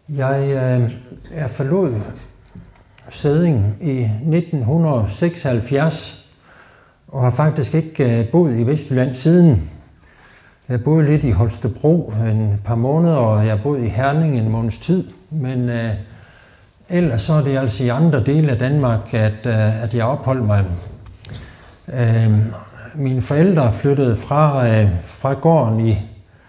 Jeg forlod Sædding i 1976 og har faktisk ikke boet i Vestjylland siden. Jeg boede lidt i Holstebro en par måneder, og jeg har boet i Herning en måneds tid. Men ellers så er det altså i andre dele af Danmark, at jeg opholdt mig. Mine forældre flyttede fra gården i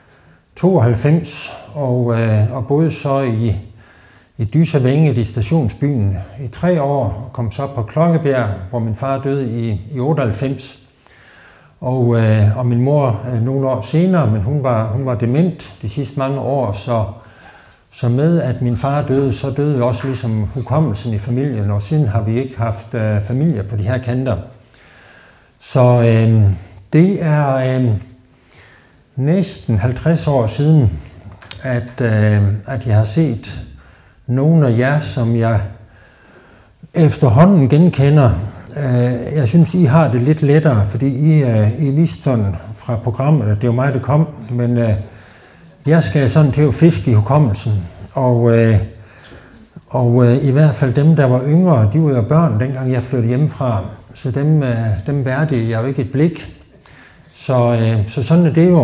92 og boede så i Dyservænget i stationsbyen i 3 år, og kom så på Klokkebjerg, hvor min far døde i 98. Og min mor nogle år senere, men hun var dement de sidste mange år, så med at min far døde, så døde også ligesom hukommelsen i familien, og siden har vi ikke haft familie på de her kanter. Så det er næsten 50 år siden, at jeg har set nogle af jer, som jeg efterhånden genkender. Jeg synes, I har det lidt lettere, fordi I vidste sådan fra programmet, at det var mig, der kom. Men jeg skal sådan til at fiske i hukommelsen. Og i hvert fald dem, der var yngre, de var jo børn, dengang jeg flyttede hjemmefra. Så dem værdige jeg jo ikke et blik. Så sådan er det jo.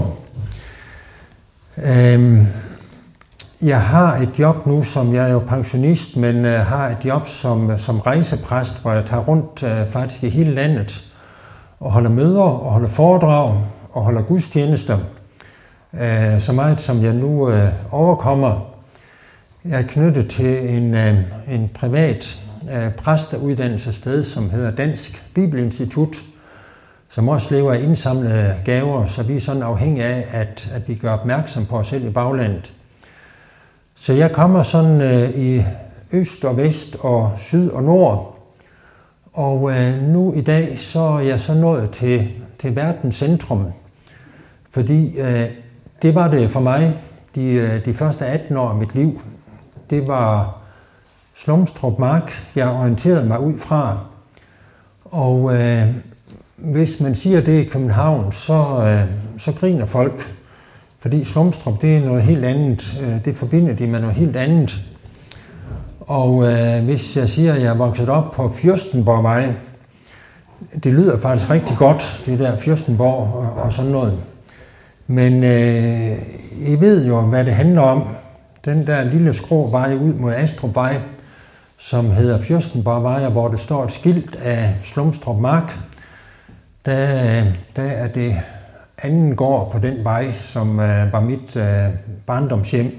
Jeg har et job nu, som jeg er jo pensionist, men har et job som rejsepræst, hvor jeg tager rundt faktisk i hele landet og holder møder og holder foredrag og holder gudstjenester. Så meget som jeg nu overkommer. Jeg er knyttet til en privat præsteuddannelsessted, som hedder Dansk Bibelinstitut, som også lever af indsamlede gaver, så vi er sådan afhængige af, at vi gør opmærksom på os selv i baglandet. Så jeg kommer sådan i øst og vest og syd og nord, og nu i dag så er jeg så nået til verdens centrum, fordi det var det for mig de første 18 år af mit liv. Det var Slumstrup Mark, jeg orienterede mig ud fra, og hvis man siger det i København, så griner folk. Fordi Slumstrup, det er noget helt andet. Det forbinder de med noget helt andet. Og hvis jeg siger, at jeg er vokset op på Fyrstenborgvej, det lyder faktisk rigtig godt, det der Fyrstenborg og sådan noget. Men I ved jo, hvad det handler om. Den der lille skrå vej ud mod Astrupvej, som hedder Fyrstenborgvej, hvor der står et skilt af Slumstrup Mark, der er det anden gård på den vej, som var mit barndomshjem.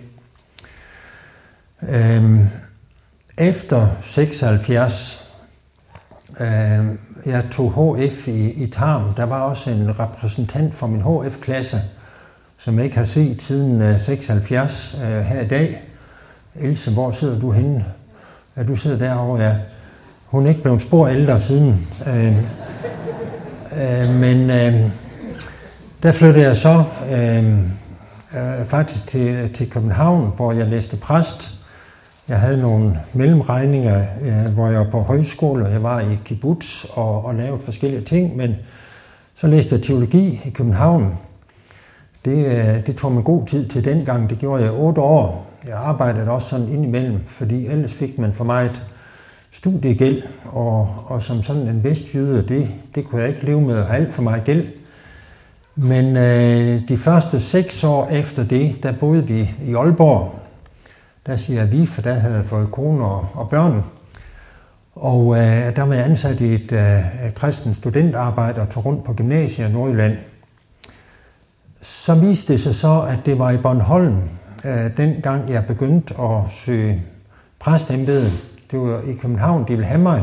Efter 76, jeg tog HF i Tarm, der var også en repræsentant for min HF-klasse, som jeg ikke har set siden 76 her i dag. Else, hvor sidder du henne? Ja, du sidder derovre, ja. Hun er ikke blevet spor ældre siden. Men der flyttede jeg så faktisk til København, hvor jeg læste præst. Jeg havde nogle mellemregninger, hvor jeg var på højskole, og jeg var i kibbutz og lavede forskellige ting, men så læste jeg teologi i København. Det tog mig god tid til dengang. Det gjorde jeg 8 år. Jeg arbejdede også sådan indimellem, fordi ellers fik man for mig et studiegæld, og som sådan en vestjyde, det kunne jeg ikke leve med at have alt for meget gæld. Men de første 6 år efter det, der boede vi i Aalborg. Der siger jeg vi, for der havde jeg fået kone og børn. Og der var jeg ansat i et kristen studentarbejde og tog rundt på gymnasiet i Nordjylland. Så viste det sig så, at det var i Bornholm, dengang jeg begyndte at søge præstembede. Det var i København, de ville have mig.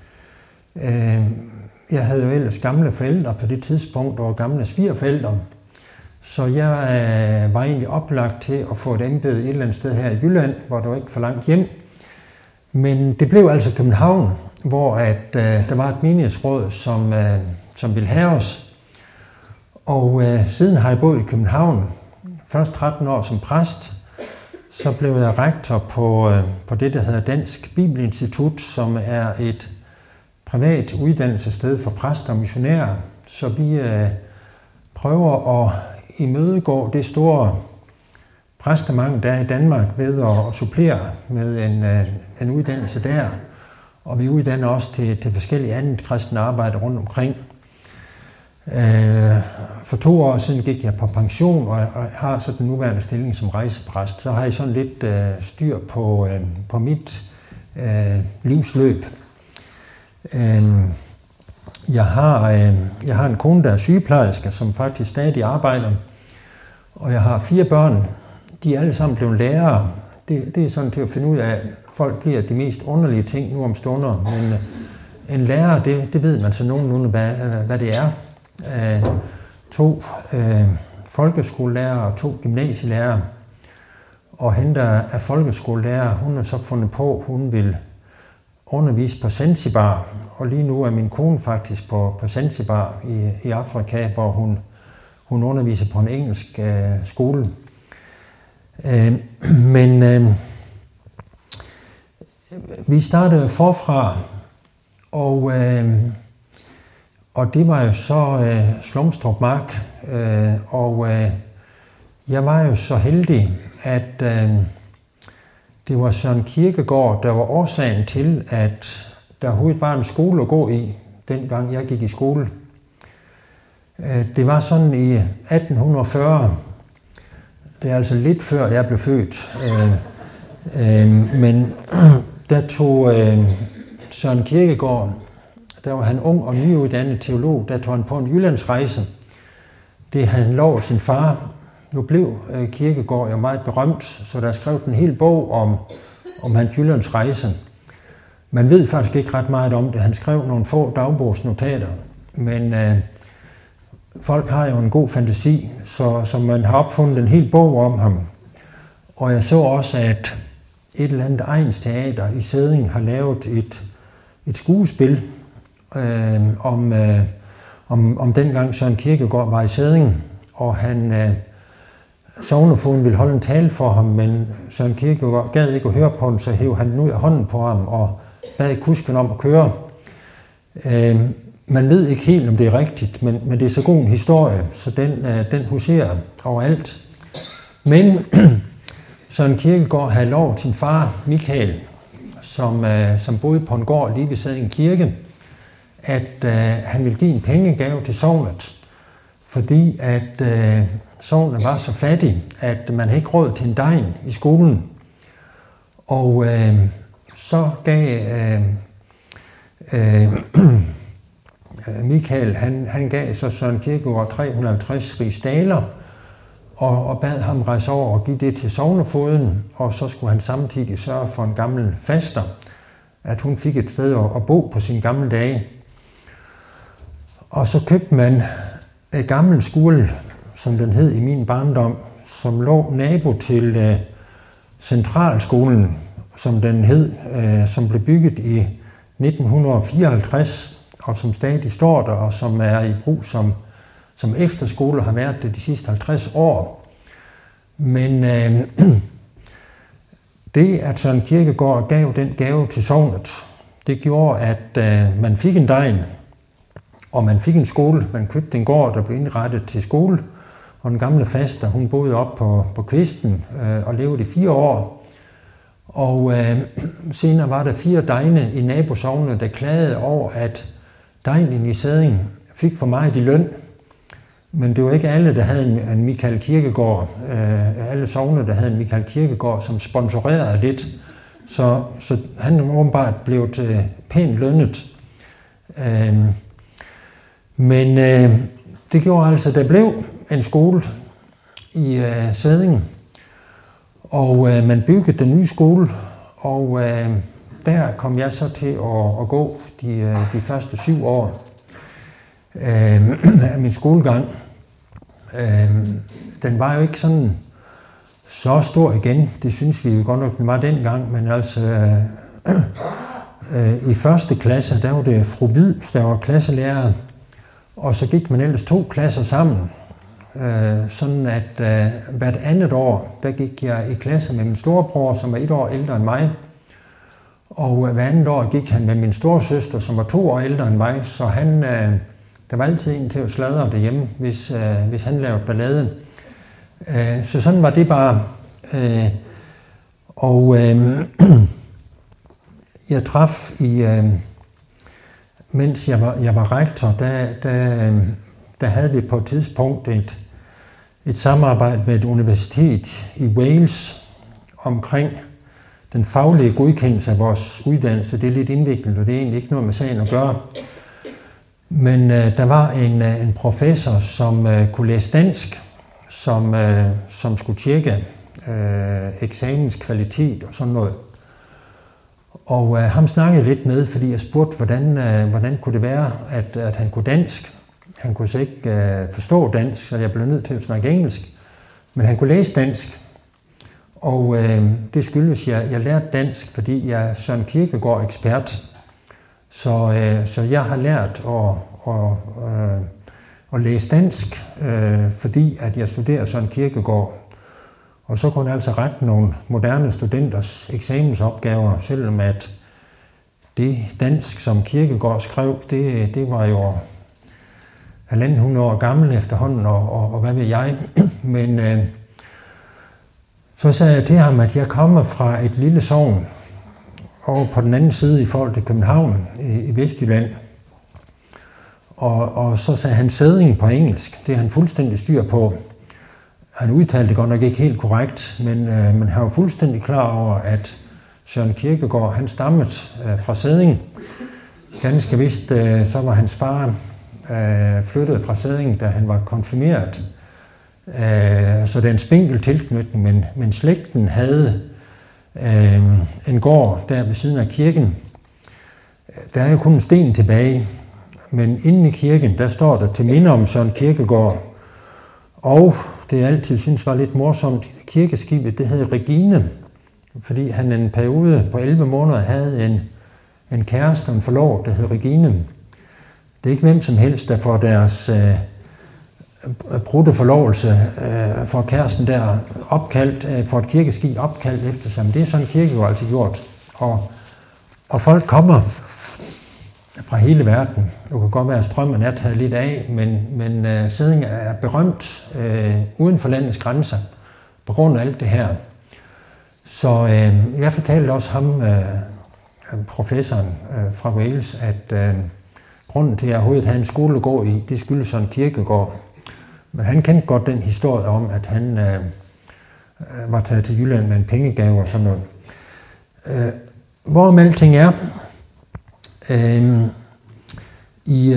Jeg havde jo ellers gamle forældre på det tidspunkt, og gamle svigerforældre. Så jeg var egentlig oplagt til at få et embede et eller andet sted her i Jylland, hvor det var ikke for langt hjem. Men det blev altså København, hvor der var et menighedsråd, som ville have os. Og siden har jeg boet i København, først 13 år som præst. Så blev jeg rektor på det, der hedder Dansk Bibelinstitut, som er et privat uddannelsessted for præster og missionærer. Så vi prøver at imødegå det store præstemangel, der er i Danmark, ved at supplere med en uddannelse der. Og vi uddanner også til forskellige andet kristne arbejde rundt omkring. For 2 år siden gik jeg på pension, og har så den nuværende stilling som rejsepræst. Så har jeg sådan lidt styr på mit livsløb. Jeg har en kone, der er sygeplejerske, som faktisk stadig arbejder. Og jeg har 4 børn. De er alle sammen blevet lærere. Det er sådan til at finde ud af, at folk bliver de mest underlige ting nu om stunder. Men en lærer, det ved man så nogenlunde, hvad det er. 2 folkeskolelærer og 2 gymnasielærer. Og hende, der er folkeskolelærer, hun har så fundet på, at hun vil undervise på Zanzibar. Og lige nu er min kone faktisk på Zanzibar i Afrika, hvor hun underviser på en engelsk skole. Men vi startede forfra, og det var jo så Slumstrup Mark, og jeg var jo så heldig, at det var Søren Kierkegaard, der var årsagen til, at der overhovedet var en skole at gå i, dengang jeg gik i skole. Det var sådan i 1840, det er altså lidt før jeg blev født, men der tog Søren Kierkegaard, der var han ung og nyuddannet teolog, der tog han på en Jyllandsrejse. Det han lov sin far. Nu blev Kierkegaard jo meget berømt, så der er skrevet en hel bog om hans Jyllandsrejse. Man ved faktisk ikke ret meget om det. Han skrev nogle få dagbogsnotater, men folk har jo en god fantasi, så man har opfundet en hel bog om ham. Og jeg så også, at et eller andet egnsteater i Sædding har lavet et skuespil om dengang Søren Kierkegaard var i Sædding, og sognefogeden ville holde en tale for ham, men Søren Kierkegaard gad ikke at høre på den, så hæv han den ud af hånden på ham og bad kusken om at køre. Man ved ikke helt, om det er rigtigt, men det er så god en historie, så den huserer overalt. Men Søren Kierkegaard havde lovet sin far, Michael, som boede på en gård lige ved Sædding Kirke, at han ville give en pengegave til sognet, fordi at sognet var så fattig, at man havde ikke råd til en degn i skolen. Og så gav Michael, han gav så Søren Kierkegaard 350 rigsdaler, og bad ham rejse over og give det til sognefogeden, og så skulle han samtidig sørge for en gammel faster, at hun fik et sted at bo på sine gamle dage. Og så købte man et gammel skole, som den hed i min barndom, som lå nabo til Centralskolen, som den hed, som blev bygget i 1954, og som stadig står der, og som er i brug som efterskole, har været det de sidste 50 år. Men det, at Søren Kierkegaard gav den gave til sognet, det gjorde, at man fik en degn, og man fik en skole. Man købte en gård, der blev indrettet til skole, og den gamle faster, hun boede op på kvisten og levede i 4 år. Og senere var der 4 degne i nabosognet, der klagede over, at degnen i Sædding fik for meget i løn. Men det var ikke alle, der havde en Michael Kierkegaard. Alle sogne, der havde en Michael Kierkegaard, som sponsorerede lidt. Så han åbenbart blev pænt lønnet. Men det gjorde altså, at der blev en skole i Sædding. Og man byggede den nye skole, og der kom jeg så til at gå de første 7 år af min skolegang. Den var jo ikke sådan så stor igen, det synes vi jo godt nok, den var dengang, men altså i første klasse, der var det fru Hvid, der var klasselærer, og så gik man ellers 2 klasser sammen. Sådan at hvert andet år, der gik jeg i klasse med min storebror, som var 1 år ældre end mig. Og hvert andet år gik han med min storesøster, som var 2 år ældre end mig, så der var altid en til at sladre derhjemme, hvis han lavede ballade. Så sådan var det bare. Jeg traf mens jeg var rektor, der havde vi på et tidspunkt et samarbejde med et universitet i Wales omkring den faglige godkendelse af vores uddannelse. Det er lidt indviklet, og det er egentlig ikke noget med sagen at gøre. Men der var en professor, som kunne læse dansk, som skulle tjekke eksamens kvalitet og sådan noget. Og ham snakkede lidt med, fordi jeg spurgte, hvordan kunne det være, at han kunne dansk. Han kunne så ikke forstå dansk, så jeg blev nødt til at snakke engelsk. Men han kunne læse dansk. Og det skyldes, jeg lærte dansk, fordi jeg er Søren Kierkegaard ekspert. Så jeg har lært at læse dansk, fordi at jeg studerer Søren Kierkegaard. Og så kunne jeg altså rette nogle moderne studenters eksamensopgaver, selvom at det dansk, som Kierkegaard skrev, det var jo 1.500 år gammel efterhånden, og hvad ved jeg. Men så sagde jeg til ham, at jeg kommer fra et lille sogn over på den anden side i forhold til København i Vestjylland. Og så sagde han Sædding på engelsk. Det er han fuldstændig styr på. Han udtalte det godt nok ikke helt korrekt, men han var fuldstændig klar over, at Søren Kierkegaard, han stammede fra Sædding. Ganske vist, så var hans far flyttet fra Sædding, da han var konfirmeret. Så det er en spinkel tilknytning, men slægten havde en gård der ved siden af kirken. Der er jo kun en sten tilbage, men inde i kirken, der står der til minde om Søren Kierkegaard. Og det jeg altid synes var lidt morsomt, kirkeskibet, det hed Regine, fordi han en periode på 11 måneder havde en kæreste og en forlovet, der hed Regine. Det er ikke hvem som helst, der får deres brudte forlovelse for kæresten der opkaldt, for et kirkeskib opkaldt efter sig. Men det er sådan Kierkegaard altid gjort. Og folk kommer fra hele verden. Det kan godt være, at strømmen er taget lidt af, men Sædding er berømt uden for landets grænser på grund af alt det her. Så jeg fortalte også ham, professoren fra Wales, at grunden til, at jeg overhovedet havde en skole at gå i, det skyldes Søren Kierkegaard. Men han kendte godt den historie om, at han var taget til Jylland med en pengegave og sådan noget. Hvorom alting er, i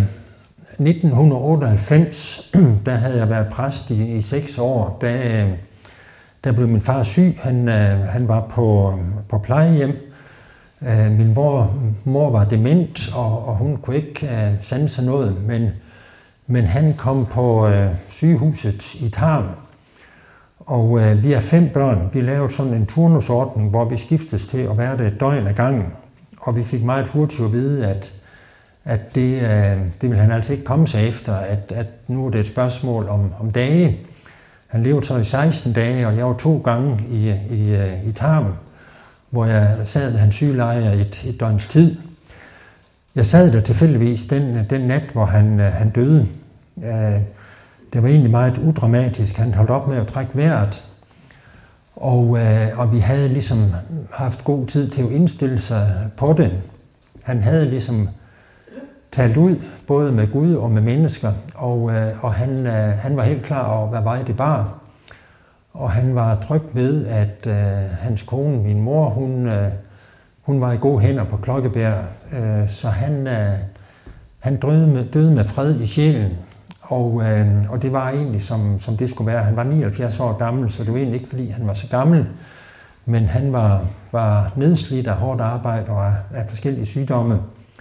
1998, der havde jeg været præst i 6 år. Der blev min far syg. Han var på plejehjem. Min mor var dement, og hun kunne ikke sanse noget. Men han kom på sygehuset i Tarm. Og vi er 5 børn. Vi lavede sådan en turnusordning, hvor vi skiftes til at være der et døgn ad gangen. Og vi fik meget hurtigt at vide, at det ville han altså ikke komme sig efter, at nu er det et spørgsmål om dage. Han levede så i 16 dage, og jeg var 2 gange i Tarm, hvor jeg sad ved hans sygeleje et døgns tid. Jeg sad der tilfældigvis den nat, hvor han døde. Det var egentlig meget udramatisk. Han holdt op med at trække vejret, og vi havde ligesom haft god tid til at indstille sig på det. Han havde ligesom talt ud, både med Gud og med mennesker, og han var helt klar over, hvad vej det bar. Og han var tryg ved, at hans kone, min mor, hun var i gode hænder på Klokkebjerg, så han døde med fred i sjælen. Og det var egentlig, som det skulle være. Han var 79 år gammel, så det var egentlig ikke, fordi han var så gammel, men han var nedslidt af hårdt arbejde og af forskellige sygdomme.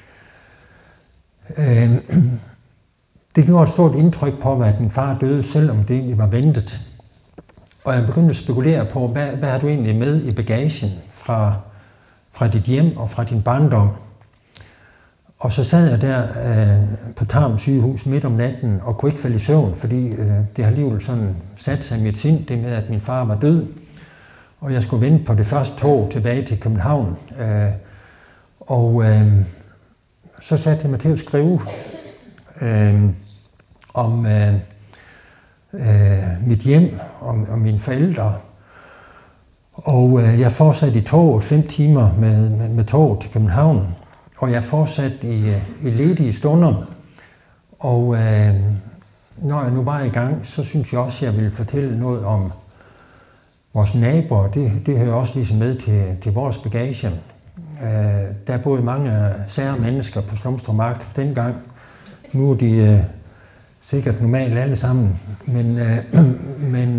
Det gjorde et stort indtryk på mig, at min far døde, selvom det egentlig var ventet. Og jeg begyndte at spekulere på, hvad har du egentlig med i bagagen fra dit hjem og fra din barndom? Og så sad jeg der på Tarm sygehus midt om natten og kunne ikke falde i søvn, fordi det har alligevel sådan sat sig i mit sind, det med, at min far var død. Og jeg skulle vente på det første tog tilbage til København. Så satte jeg mig til at skrive om mit hjem, om mine forældre. Og jeg fortsatte i toget 5 timer med toget til København, og jeg fortsatte i ledige stunder. Og når jeg nu var i gang, så synes jeg også, at jeg ville fortælle noget om vores naboer. Det hører også ligesom med til vores bagage. Der boede mange sære mennesker på Slumstrup Mark dengang. Nu er de sikkert normalt alle sammen. Men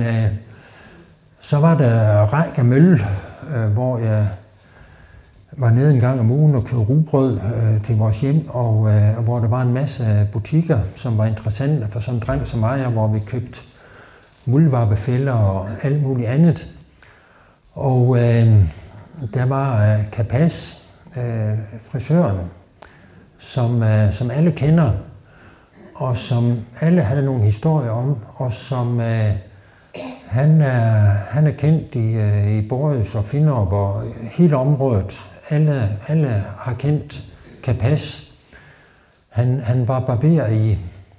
så var der Rækker Mølle, hvor jeg var nede en gang om ugen og købte rugbrød til vores hjem, og hvor der var en masse butikker, som var interessante for sådan en dreng som mig, hvor vi købte muldvarpefælder og alt muligt andet. Og der var Kapas, frisøren, som alle kender, og som alle havde nogle historier om, og som han er kendt i Borøs og Finderup og hele området. Alle har kendt Kapas. Han var barber i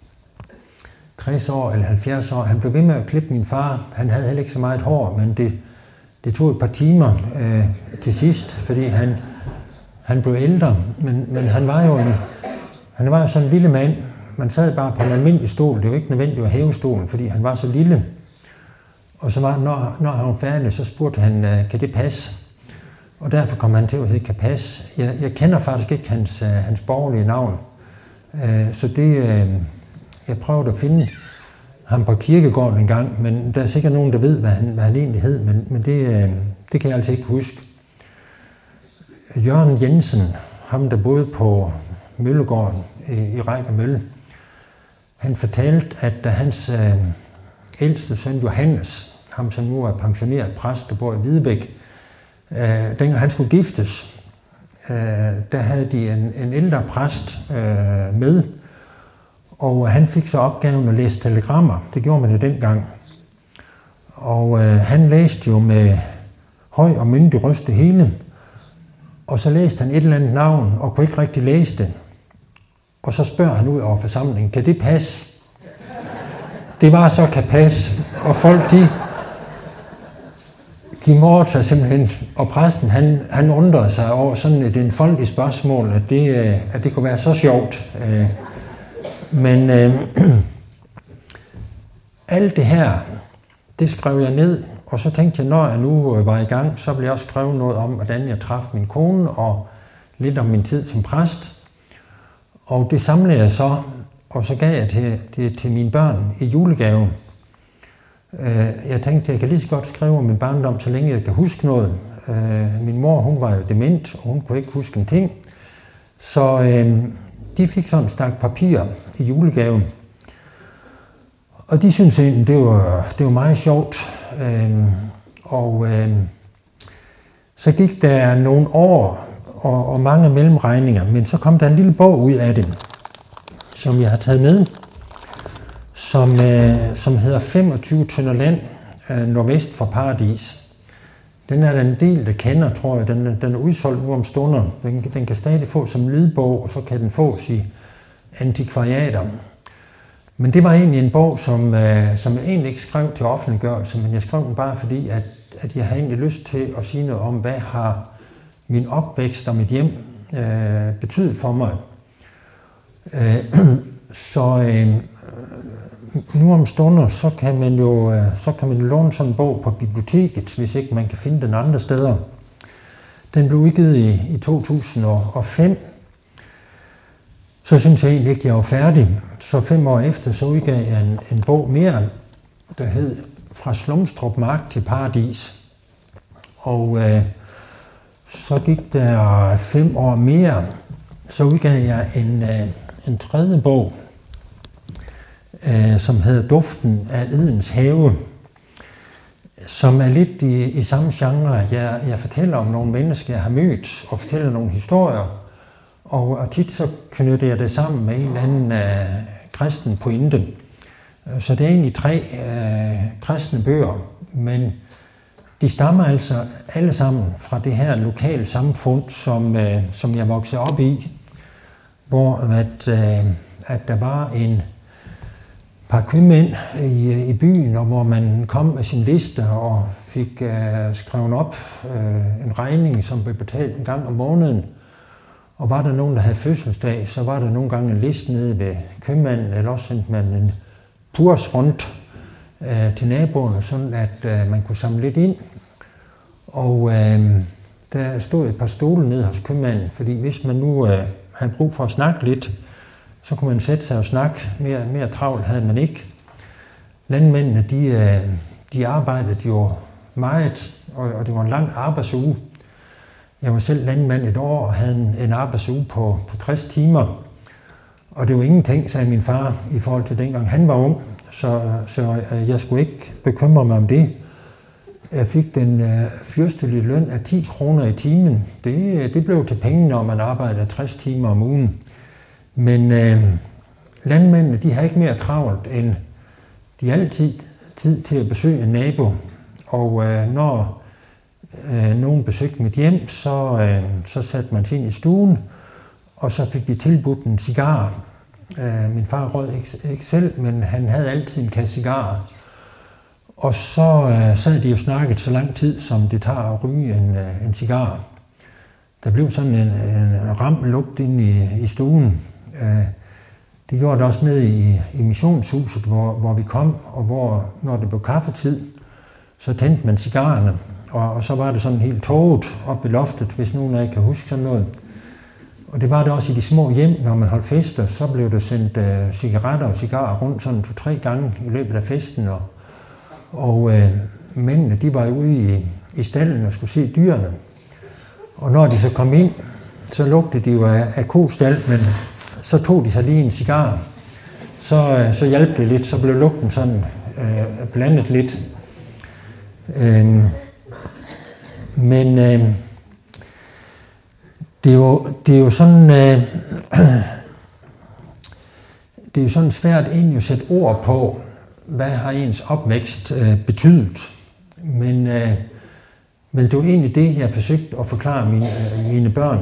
60 år eller 70 år. Han blev ved med at klippe min far. Han havde heller ikke så meget hår, men det tog et par timer til sidst, fordi han blev ældre. Men han var jo sådan en lille mand. Man sad bare på en almindelig stol. Det var ikke nødvendigt at hæve stolen, fordi han var så lille. Og så var, når han var færdig, så spurgte han, kan det passe? Og derfor kom han til at hedde Kapas. Jeg kender faktisk ikke hans borgerlige navn. Så jeg prøvede at finde ham på kirkegården en gang, men der er sikkert nogen, der ved, hvad han egentlig hed, men det kan jeg altså ikke huske. Jørgen Jensen, ham der boede på Møllegården i Rækker Mølle, han fortalte, at da hans ældste søn Johannes, ham som nu er pensioneret præst, der bor i Hvidebæk, dengang han skulle giftes, der havde de en ældre præst med, og han fik så opgaven at læse telegrammer. Det gjorde man jo dengang. Og han læste jo med høj og myndig røst det hele, og så læste han et eller andet navn og kunne ikke rigtig læse det. Og så spørger han ud over forsamlingen, kan det passe? Det var så Kapas, og folk de måtte sig simpelthen, og præsten han undrede sig over sådan et enfoldigt spørgsmål, at det kunne være så sjovt. Men alt det her, det skrev jeg ned, og så tænkte jeg, når jeg nu var i gang, så ville jeg også skrive noget om, hvordan jeg traf min kone, og lidt om min tid som præst. Og det samlede jeg så, og så gav jeg det til mine børn i julegave. Jeg tænkte, jeg kan lige så godt skrive om min barndom, så længe jeg kan huske noget. Min mor, hun var jo dement, og hun kunne ikke huske en ting. Så de fik sådan en stak papir i julegave. Og de syntes egentlig, det var meget sjovt. Så gik der nogle år og mange mellemregninger, men så kom der en lille bog ud af det, som jeg har taget med, som hedder 25 tønder land nordvest for Paradis. Den er der en del, der kender, tror jeg. Den er udsolgt nu om stunder. Den kan stadig få som lydbog, og så kan den fås i antikvariater. Men det var egentlig en bog, som jeg egentlig ikke skrev til offentliggørelse, men jeg skrev den bare fordi, at jeg havde egentlig lyst til at sige noget om, hvad har min opvækst og mit hjem betydet for mig. Nu om stunder, så kan man låne sådan en bog på biblioteket, hvis ikke man kan finde den andre steder. Den blev udgivet i 2005. Så synes jeg egentlig ikke, at jeg var færdig. Så 5 år efter, så udgav jeg en bog mere, der hed Fra Slumstrup Mark til Paradis. Og så gik der 5 år mere, så udgav jeg en tredje bog, som hedder Duften af Edens Have, som er lidt i samme genre. Jeg fortæller om nogle mennesker, jeg har mødt, og fortæller nogle historier, og tit så knytter jeg det sammen med en eller anden kristen pointe. Så det er egentlig 3 kristne bøger, men de stammer altså alle sammen fra det her lokale samfund, som jeg voksede op i, hvor at der var en par købmænd i byen, og hvor man kom med sin liste og fik skrevet op en regning, som blev betalt en gang om måneden. Og var der nogen, der havde fødselsdag, så var der nogle gange en liste nede ved købmanden, eller også sendte man en purs rundt til naboerne, sådan at man kunne samle lidt ind. Og der stod et par stole nede hos købmanden, fordi hvis man nu havde brug for at snakke lidt, så kunne man sætte sig og snakke. Mere travlt havde man ikke. Landmændene, de arbejdede jo meget, og det var en lang arbejdsuge. Jeg var selv landmand et år og havde en arbejdsuge på 60 timer. Og det var ingenting, sagde min far, i forhold til dengang han var ung. Så jeg skulle ikke bekymre mig om det. Jeg fik den fyrstelige løn af 10 kroner i timen. Det blev til penge, når man arbejdede 60 timer om ugen. Men landmændene, de har ikke mere travlt, end de altid tid til at besøge en nabo. Og når nogen besøgte mit hjem, så satte man sig ind i stuen, og så fik de tilbudt en cigar. Min far rød ikke selv, men han havde altid en kasse cigarer. Og så sad de jo snakket så lang tid, som det tager at ryge en cigar. Der blev sådan en ram lugt ind i stuen. Det gjorde det også nede i missionshuset, hvor vi kom, og hvor, når det blev kaffetid, så tændte man cigarerne. Og så var det sådan helt tåget op i loftet, hvis nogen af jer kan huske sådan noget. Og det var det også i de små hjem, når man holdt fester, så blev der sendt cigaretter og cigarer rundt sådan 2-3 gange i løbet af festen. Og mændene, de var jo ude i stallen og skulle se dyrene. Og når de så kom ind, så lugtede de jo af kostald, men så tog de sig lige en cigar. Så hjalp det lidt, så blev lugten sådan blandet lidt. Men det er jo sådan det er jo sådan svært egentlig at sætte ord på, hvad har ens opvækst betydet. Men det var egentlig det, jeg forsøgte at forklare mine børn.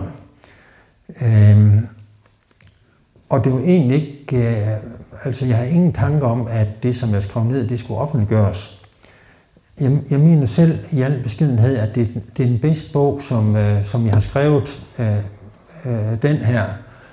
Og det var egentlig ikke, altså jeg har ingen tanker om, at det, som jeg skrev ned, det skulle offentliggøres. Jeg mener selv i al beskedenhed, at det er den bedste bog, som jeg har skrevet, den her.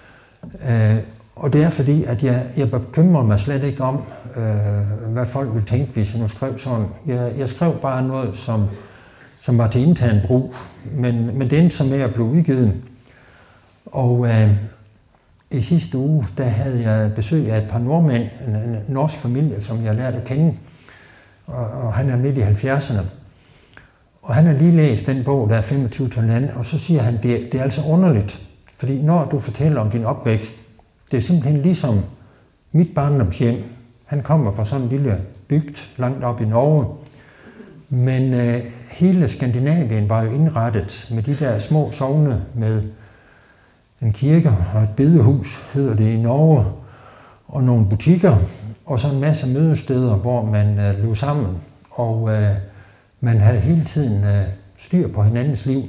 Og det er fordi, at jeg bekymrer mig slet ikke om, hvad folk vil tænke, hvis jeg nu skrev sådan. Jeg skrev bare noget, som var til intern brug, men den som med at blive udgivet. Og i sidste uge, der havde jeg besøg af et par nordmænd, en norsk familie, som jeg lærte at kende. Og han er midt i 70'erne. Og han har lige læst den bog, der er 25 til land, og så siger han, det er altså underligt. Fordi når du fortæller om din opvækst, det er simpelthen ligesom mit barndomshjem. Han kommer fra sådan en lille bygd langt op i Norge. Men hele Skandinavien var jo indrettet med de der små sogne med en kirke og et bedehus, hedder det i Norge, og nogle butikker, og så en masse mødesteder, hvor man løb sammen, og man havde hele tiden styr på hinandens liv.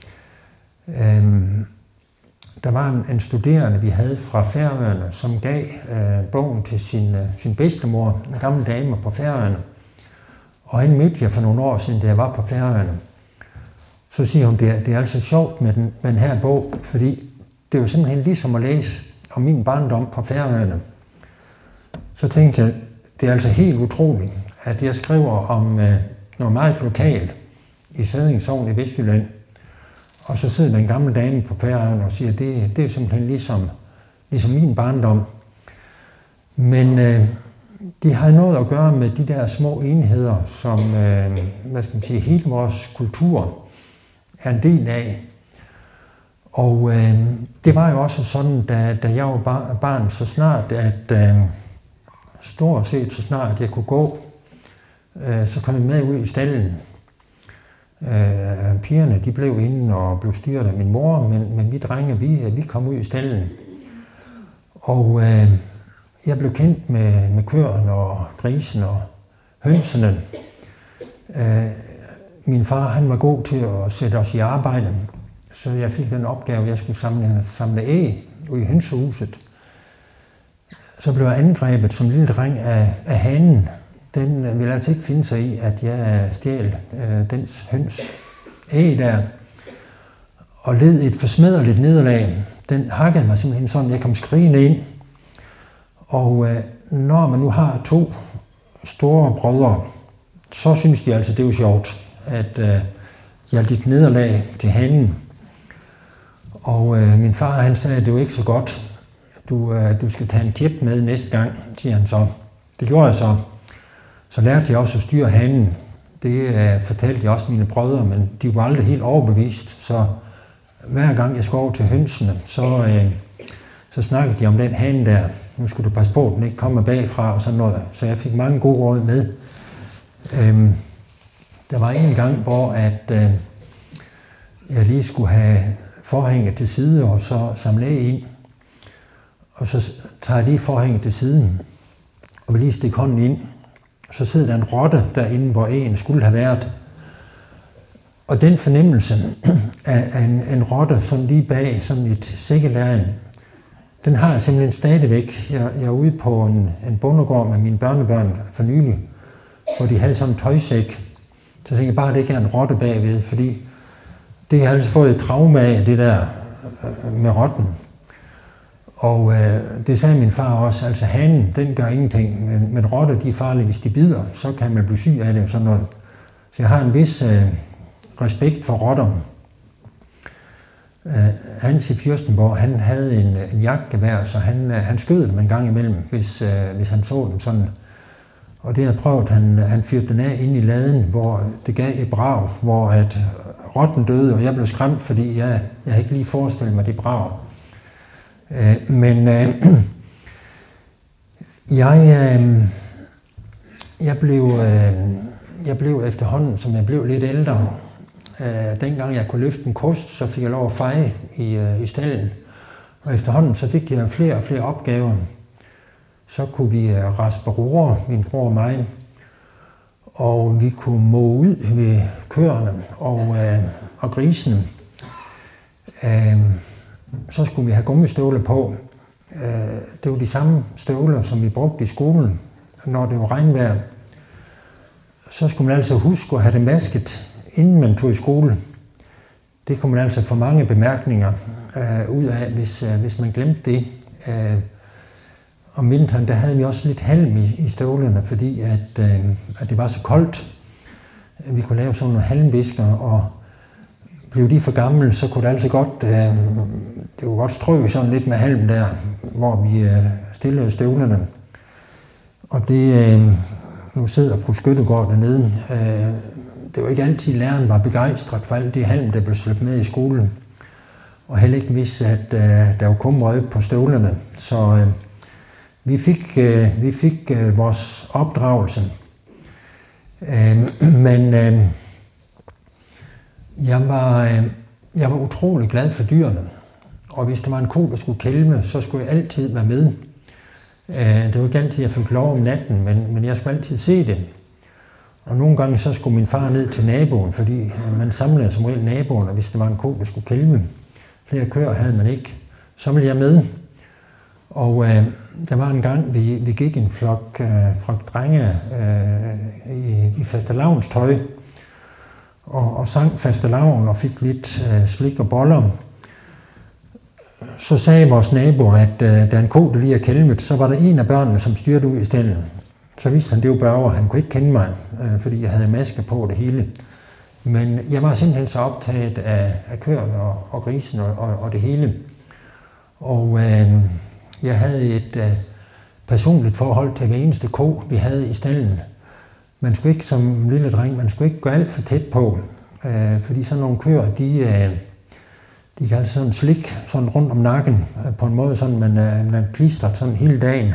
Der var en studerende, vi havde fra Færøerne, som gav bogen til sin bedstemor, en gammel dame på Færøerne. Og han mødte jeg for nogle år siden, da jeg var på Færøerne. Så siger hun, det er altså sjovt med den her bog, fordi det er jo simpelthen ligesom at læse om min barndom på Færøerne. Så tænkte jeg, det er altså helt utroligt, at jeg skriver om noget meget lokalt i Sædding Sogn i Vestjylland. Og så sidder der en gammel dame på Færøerne og siger, det er simpelthen ligesom min barndom. Men det har noget at gøre med de der små enheder, som hele vores kultur er en del af. Og det var jo også sådan, da jeg var barn, så snart at stort set så snart jeg kunne gå, så kom jeg med ud i stallen. Pigerne, de blev inde og blev styret af min mor, men vi drenge, vi kom ud i stallen. Og jeg blev kendt med køerne og grisen og hønsene. Min far, han var god til at sætte os i arbejde, så jeg fik den opgave, at jeg skulle samle æg ude i hønsehuset. Så blev jeg angrebet som lille dreng af hanen, den ville altså ikke finde sig i, at jeg stjal dens høns æg der, og led et forsmæderligt nederlag. Den hakkede mig simpelthen sådan, jeg kom skrigende ind. Og når man nu har 2 store brødre, så synes de altså, det er jo sjovt, at jeg lidt nederlag til hanen. Og min far, han sagde, at det var ikke så godt. Du skal tage en kæp med næste gang, siger han så. Det gjorde jeg så. Så lærte jeg også at styre hanen. Det fortalte jeg også mine brødre, men de var aldrig helt overbevist. Så hver gang jeg skulle over til hønsene, så snakkede de om den hane der. Nu skulle du passe på, at den ikke kommer bagfra og sådan noget. Så jeg fik mange gode råd med. Der var en gang, hvor jeg lige skulle have forhænget til side og så samle æg ind. Og så tager jeg lige forhænget til siden og vil lige stikke hånden ind. Så sidder der en rotte derinde, hvor ægen skulle have været. Og den fornemmelse af en rotte sådan lige bag sådan et sækkelæring, den har jeg simpelthen stadigvæk. Jeg er ude på en bondegård med mine børnebørn for nylig, hvor de havde sådan en tøjsæk. Så tænkte jeg bare, at det ikke er en rotte bagved, fordi det har jeg altså fået et traume af, det der med rotten. Og det sagde min far også, altså hanen, den gør ingenting, men rotter, de er farlige, hvis de bider, så kan man blive syg af det og sådan noget. Så jeg har en vis respekt for rotter. Hans i Fyrstenborg, han havde en jagtgevær, så han skød dem en gang imellem, hvis han så dem sådan. Og det havde prøvet, han fyrte den af ind i laden, hvor det gav et brag, hvor at rotten døde, og jeg blev skræmt, fordi jeg havde ikke lige forestillet mig det brag. Men jeg blev efterhånden, som jeg blev lidt ældre. Dengang jeg kunne løfte en kost, så fik jeg lov at feje i stallen. Og efterhånden så fik jeg flere og flere opgaver. Så kunne vi raspe roer, min bror og mig. Og vi kunne måge ud ved køerne og grisene. Så skulle vi have gummistøvler på. Det var de samme støvler, som vi brugte i skolen, når det var regnvejr. Så skulle man altså huske at have det masket, inden man tog i skole. Det kunne man altså få mange bemærkninger ud af, hvis man glemte det. Om vinteren, der havde vi også lidt halm i støvlerne, fordi at det var så koldt. Vi kunne lave sådan nogle halmvisker, og blev de for gamle, så kunne det altså godt, det kunne godt strø sådan lidt med halm der, hvor vi stillede støvlerne. Og det, nu sidder fru Skyttegård dernede, det var ikke altid, læreren var begejstret for alt det halm, der blev slæbt med i skolen. Og heller ikke vidste, at der var kumrøg på støvlerne. Så vi fik vores opdragelse. Men jeg var utrolig glad for dyrene. Og hvis der var en ko, der skulle kælme, så skulle jeg altid være med. Det var ikke altid, jeg fik lov om natten, men jeg skulle altid se det. Og nogle gange så skulle min far ned til naboen, fordi man samlede som regel naboen, og hvis der var en ko, der skulle kælme, flere køer havde man ikke, så ville jeg med. Og der var en gang, vi gik en flok drenge i fastelavnstøj, og sang fastelavn og fik lidt slik og boller. Så sagde vores nabo, at da en ko, der lige er kælmet, så var der en af børnene, som styrte ud i stallen. Så vidste han, det var Børge. Han kunne ikke kende mig, fordi jeg havde masker på det hele. Men jeg var simpelthen så optaget af køerne og grisen og det hele. Og jeg havde et personligt forhold til hver eneste ko, vi havde i stallen. Man skulle ikke som lille dreng, man skulle ikke gå alt for tæt på. Fordi sådan nogle køer, de kan altså sådan slik sådan rundt om nakken på en måde, sådan man plistret sådan hele dagen.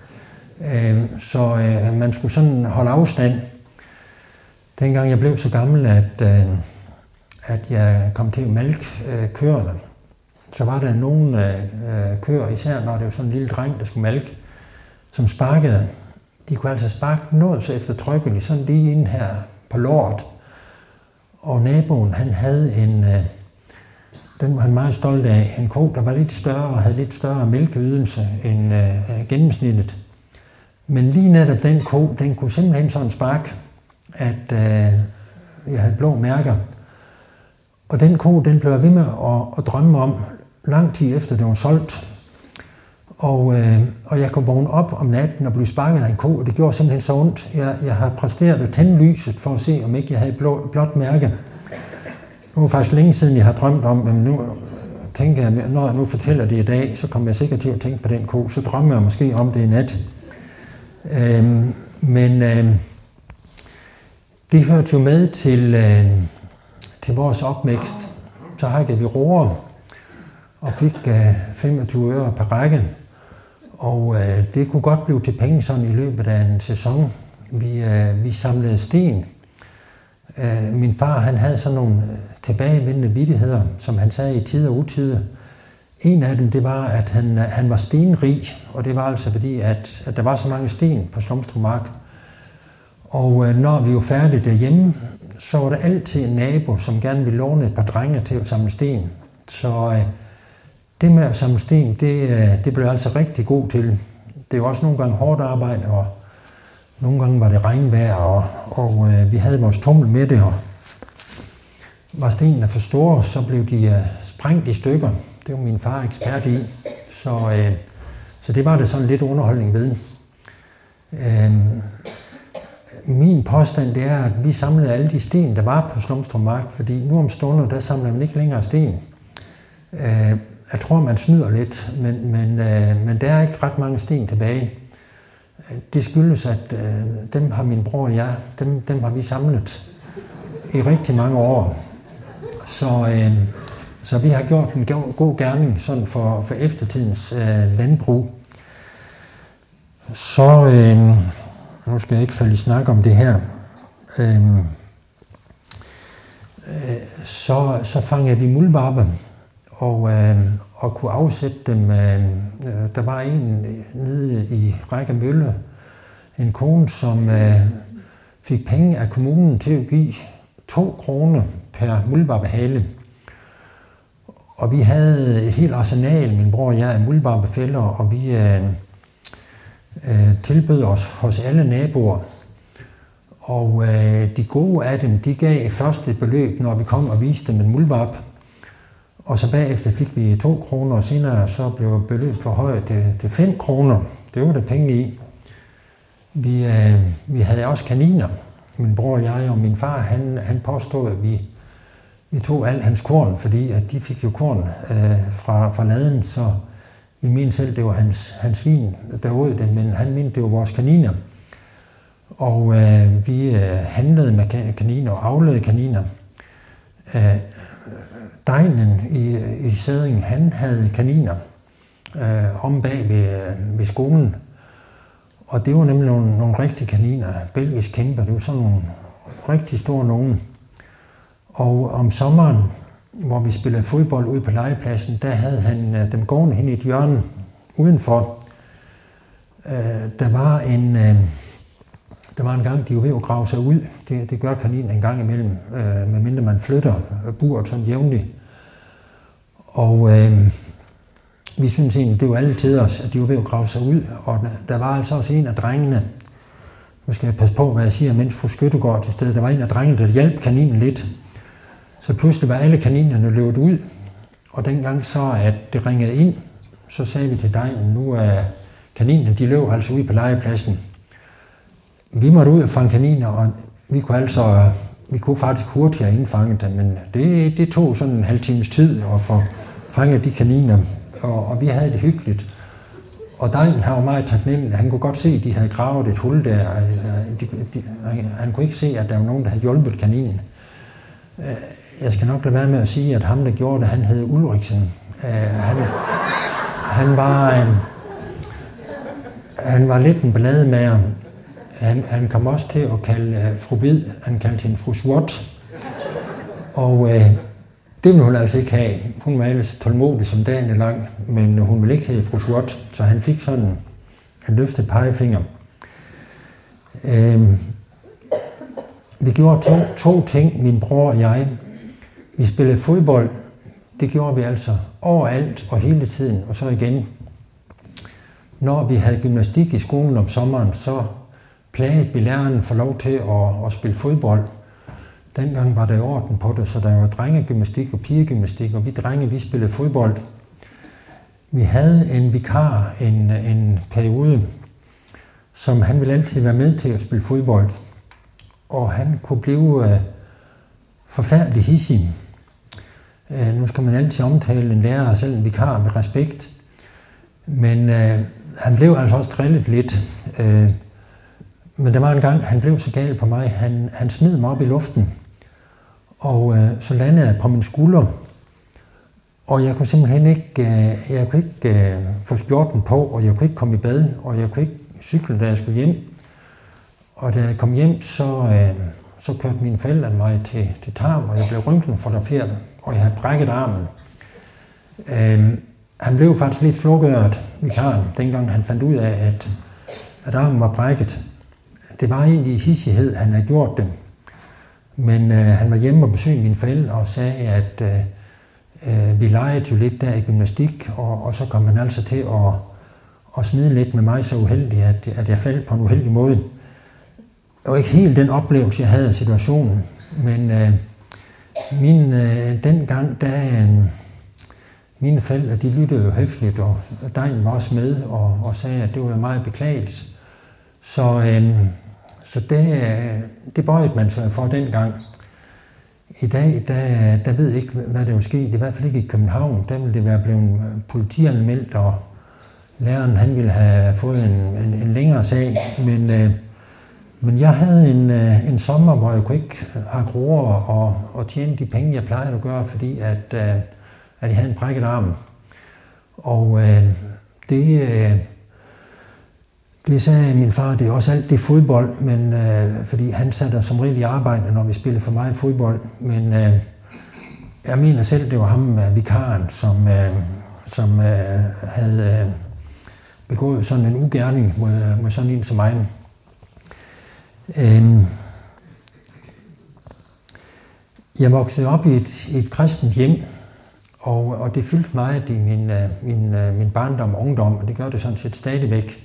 Så man skulle sådan holde afstand. Dengang jeg blev så gammel, at jeg kom til at malke køerne, så var der nogle køer, især når det var sådan en lille dreng, der skulle malke, som sparkede. De kunne altså sparke noget så eftertrykkeligt, sådan lige inde her på låret. Og naboen, han havde den var han meget stolt af, en ko, der var lidt større og havde lidt større mælkeydelse end gennemsnittet. Men lige netop den ko, den kunne simpelthen sådan sparke, at jeg havde blå mærker. Og den ko, den blev jeg ved med at drømme om, lang tid efter det var solgt. Og jeg kunne vågne op om natten og blive sparket af en ko, og det gjorde simpelthen så ondt. Jeg har præsteret at tænde lyset for at se, om ikke jeg havde blåt mærke. Nu er faktisk længe siden, jeg har drømt om, men nu tænker jeg, når jeg nu fortæller det i dag, så kommer jeg sikkert til at tænke på den ko, så drømmer jeg måske om det i nat. Men det hørte jo med til vores opvækst. Så hakkede vi roer og fik 25 øre per række. Og det kunne godt blive til penge sådan i løbet af en sæson. Vi samlede sten. Min far, han havde sådan nogle tilbagevendende vittigheder, som han sagde i tide og utide. En af dem, det var, at han var stenrig, og det var altså fordi, at der var så mange sten på Slumstrup Mark. Og når vi var færdige derhjemme, så var der altid en nabo, som gerne ville låne et par drenge til at samle sten. Så det med at samle sten, det blev jeg altså rigtig god til. Det var også nogle gange hårdt arbejde, og nogle gange var det regnvejr, og vi havde vores tummel med det, og var stenene for store, så blev de sprængt i stykker. Det var min far ekspert i, så det var det sådan lidt underholdning ved. Min påstand, det er, at vi samlede alle de sten, der var på Slumstrup Mark, fordi nu om stunder, der samler man ikke længere sten. Jeg tror, man snyder lidt, men der er ikke ret mange sten tilbage. Det skyldes, at dem har min bror og jeg, dem har vi samlet i rigtig mange år. Så vi har gjort en god gerning sådan for eftertidens landbrug. Så nu skal jeg ikke falde i snak om det her. Så fangede vi muldvarpe og kunne afsætte dem. Der var en nede i Række Mølle, en kone, som fik penge af kommunen til at give 2 kroner per muldvarpehale. Og vi havde et helt arsenal, min bror og jeg, af muldvarpefælder, og vi tilbød os hos alle naboer. Og de gode af dem, de gav først et beløb, når vi kom og viste dem en muldvarp. Og så bagefter fik vi 2 kroner, og senere så blev beløbet forhøjet til 5 kroner. Det var der penge i. Vi havde også kaniner. Min bror og jeg og min far, han påstod, at vi tog alt hans korn, fordi at de fik jo korn fra laden, så vi mente selv, det var hans svin, der åd det, men han mente, det var vores kaniner. Og vi handlede med kaniner og avlede kaniner. Degnen i Sæding, han havde kaniner om bag ved skolen. Og det var nemlig nogle rigtige kaniner, belgisk kæmper, det var sådan nogle rigtig store nogen. Og om sommeren, hvor vi spillede fodbold ude på legepladsen, der havde han dem gående hen i et hjørne udenfor. Der var en gang, de var ved at grave sig ud. Det gør kaninen en gang imellem, medmindre man flytter buret sådan jævnligt. Og vi synes egentlig, det var alle tider, at de var ved at grave sig ud. Og der var altså også en af drengene, nu skal jeg passe på, hvad jeg siger, mens fru Skytte går til stedet, der var en af drengene, der hjalp kaninen lidt. Så pludselig var alle kaninerne løbet ud, og dengang så, at det ringede ind, så sagde vi til degnen, nu er kaninerne, de løb altså ud på legepladsen. Vi måtte ud og fange kaniner, og vi kunne faktisk hurtigere indfange dem, men det tog sådan en halv times tid at få fanget de kaniner, og vi havde det hyggeligt. Og degnen var meget taknemmelig. Han kunne godt se, at de havde gravet et hul der. Han kunne ikke se, at der var nogen, der havde hjulpet kaninen. Jeg skal nok lade være med at sige, at ham, der gjorde det, han hed Ulriksen. Han var lidt en ballademager. Han kom også til at kalde fru Hvid, han kaldte hende fru Swat. Og det ville hun altså ikke have. Hun var ellers tålmodig som dagen er lang, men hun ville ikke have fru Swat, så han fik sådan en løftet pegefinger. Vi gjorde to ting, min bror og jeg. Vi spillede fodbold. Det gjorde vi altså overalt og hele tiden, og så igen. når vi havde gymnastik i skolen om sommeren, så plagede vi læreren for lov til at spille fodbold. Dengang var der orden på det, så der var drengegymnastik og pigegymnastik, og vi drenge, vi spillede fodbold. Vi havde en vikar en periode, som han ville altid være med til at spille fodbold. Og han kunne blive forfærdelig hidsig. Nu skal man altid omtale en lærer og selv en vikar med respekt. Men han blev altså også drillet lidt. Men der var en gang, han blev så gal på mig. Han smed mig op i luften. Og så landede jeg på min skulder. Og jeg kunne simpelthen ikke, få skjorten på, og jeg kunne ikke komme i bad, og jeg kunne ikke cykle, da jeg skulle hjem. Og da jeg kom hjem, så kørte mine forældre mig til tarm, og jeg blev røntgenfotograferet, og jeg havde brækket armen. Han blev faktisk lidt slukøret, vikaren, dengang han fandt ud af, at armen var brækket. Det var egentlig i hidsighed, han havde gjort det. Men han var hjemme og besøgte mine forældre og sagde, at vi legede jo lidt der i gymnastik, og så kom han altså til at smide lidt med mig så uheldig, at jeg faldt på en uheldig måde. Det var ikke helt den oplevelse, jeg havde af situationen, men dengang, mine forældre, de lyttede jo høfligt, og dejen var også med og sagde, at det var meget beklageligt. Så det bøjede man sig for dengang. I dag, der ved ikke, hvad der var sket, i hvert fald ikke i København. Der ville det være blevet politianmeldt, og læreren han ville have fået en længere sag. Men jeg havde en sommer, hvor jeg kunne ikke have roer og tjene de penge, jeg plejede at gøre, fordi at jeg havde en brækket arm. Og det sagde min far, det er også alt det fodbold, men fordi han satte som regel i arbejde, når vi spillede for meget fodbold. Men jeg mener selv, det var ham, vikaren, som havde begået sådan en ugerning mod sådan en som mig. Jeg voksede op i et kristent hjem, og det fyldte meget i min barndom og ungdom, og det gør det sådan set stadigvæk.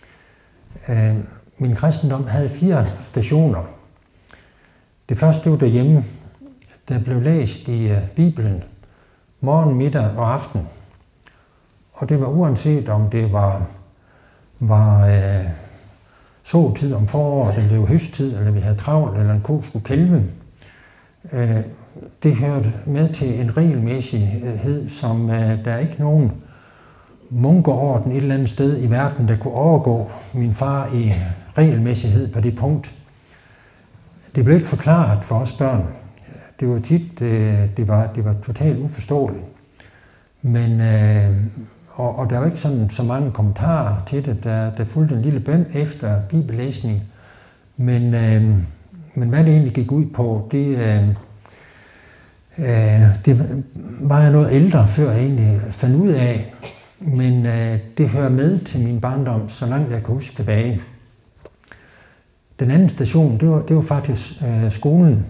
Min kristendom havde 4 stationer. Det første var derhjemme, der blev læst i Bibelen morgen, middag og aften. Og det var uanset om det var såtid om foråret, eller det var høsttid, eller vi havde travlt, eller en ko skulle kælve. Det hørte med til en regelmæssighed, som der er ikke nogen munkeorden et eller andet sted i verden, der kunne overgå min far i regelmæssighed på det punkt. Det blev ikke forklaret for os børn. Det var tit, det var totalt uforståeligt. Men, og der var ikke sådan så mange kommentarer til det, der fulgte en lille bøn efter bibellæsning. Men hvad det egentlig gik ud på, det var jeg noget ældre, før jeg egentlig fandt ud af. Men det hører med til min barndom, så langt jeg kan huske tilbage. Den anden station, det var faktisk skolen.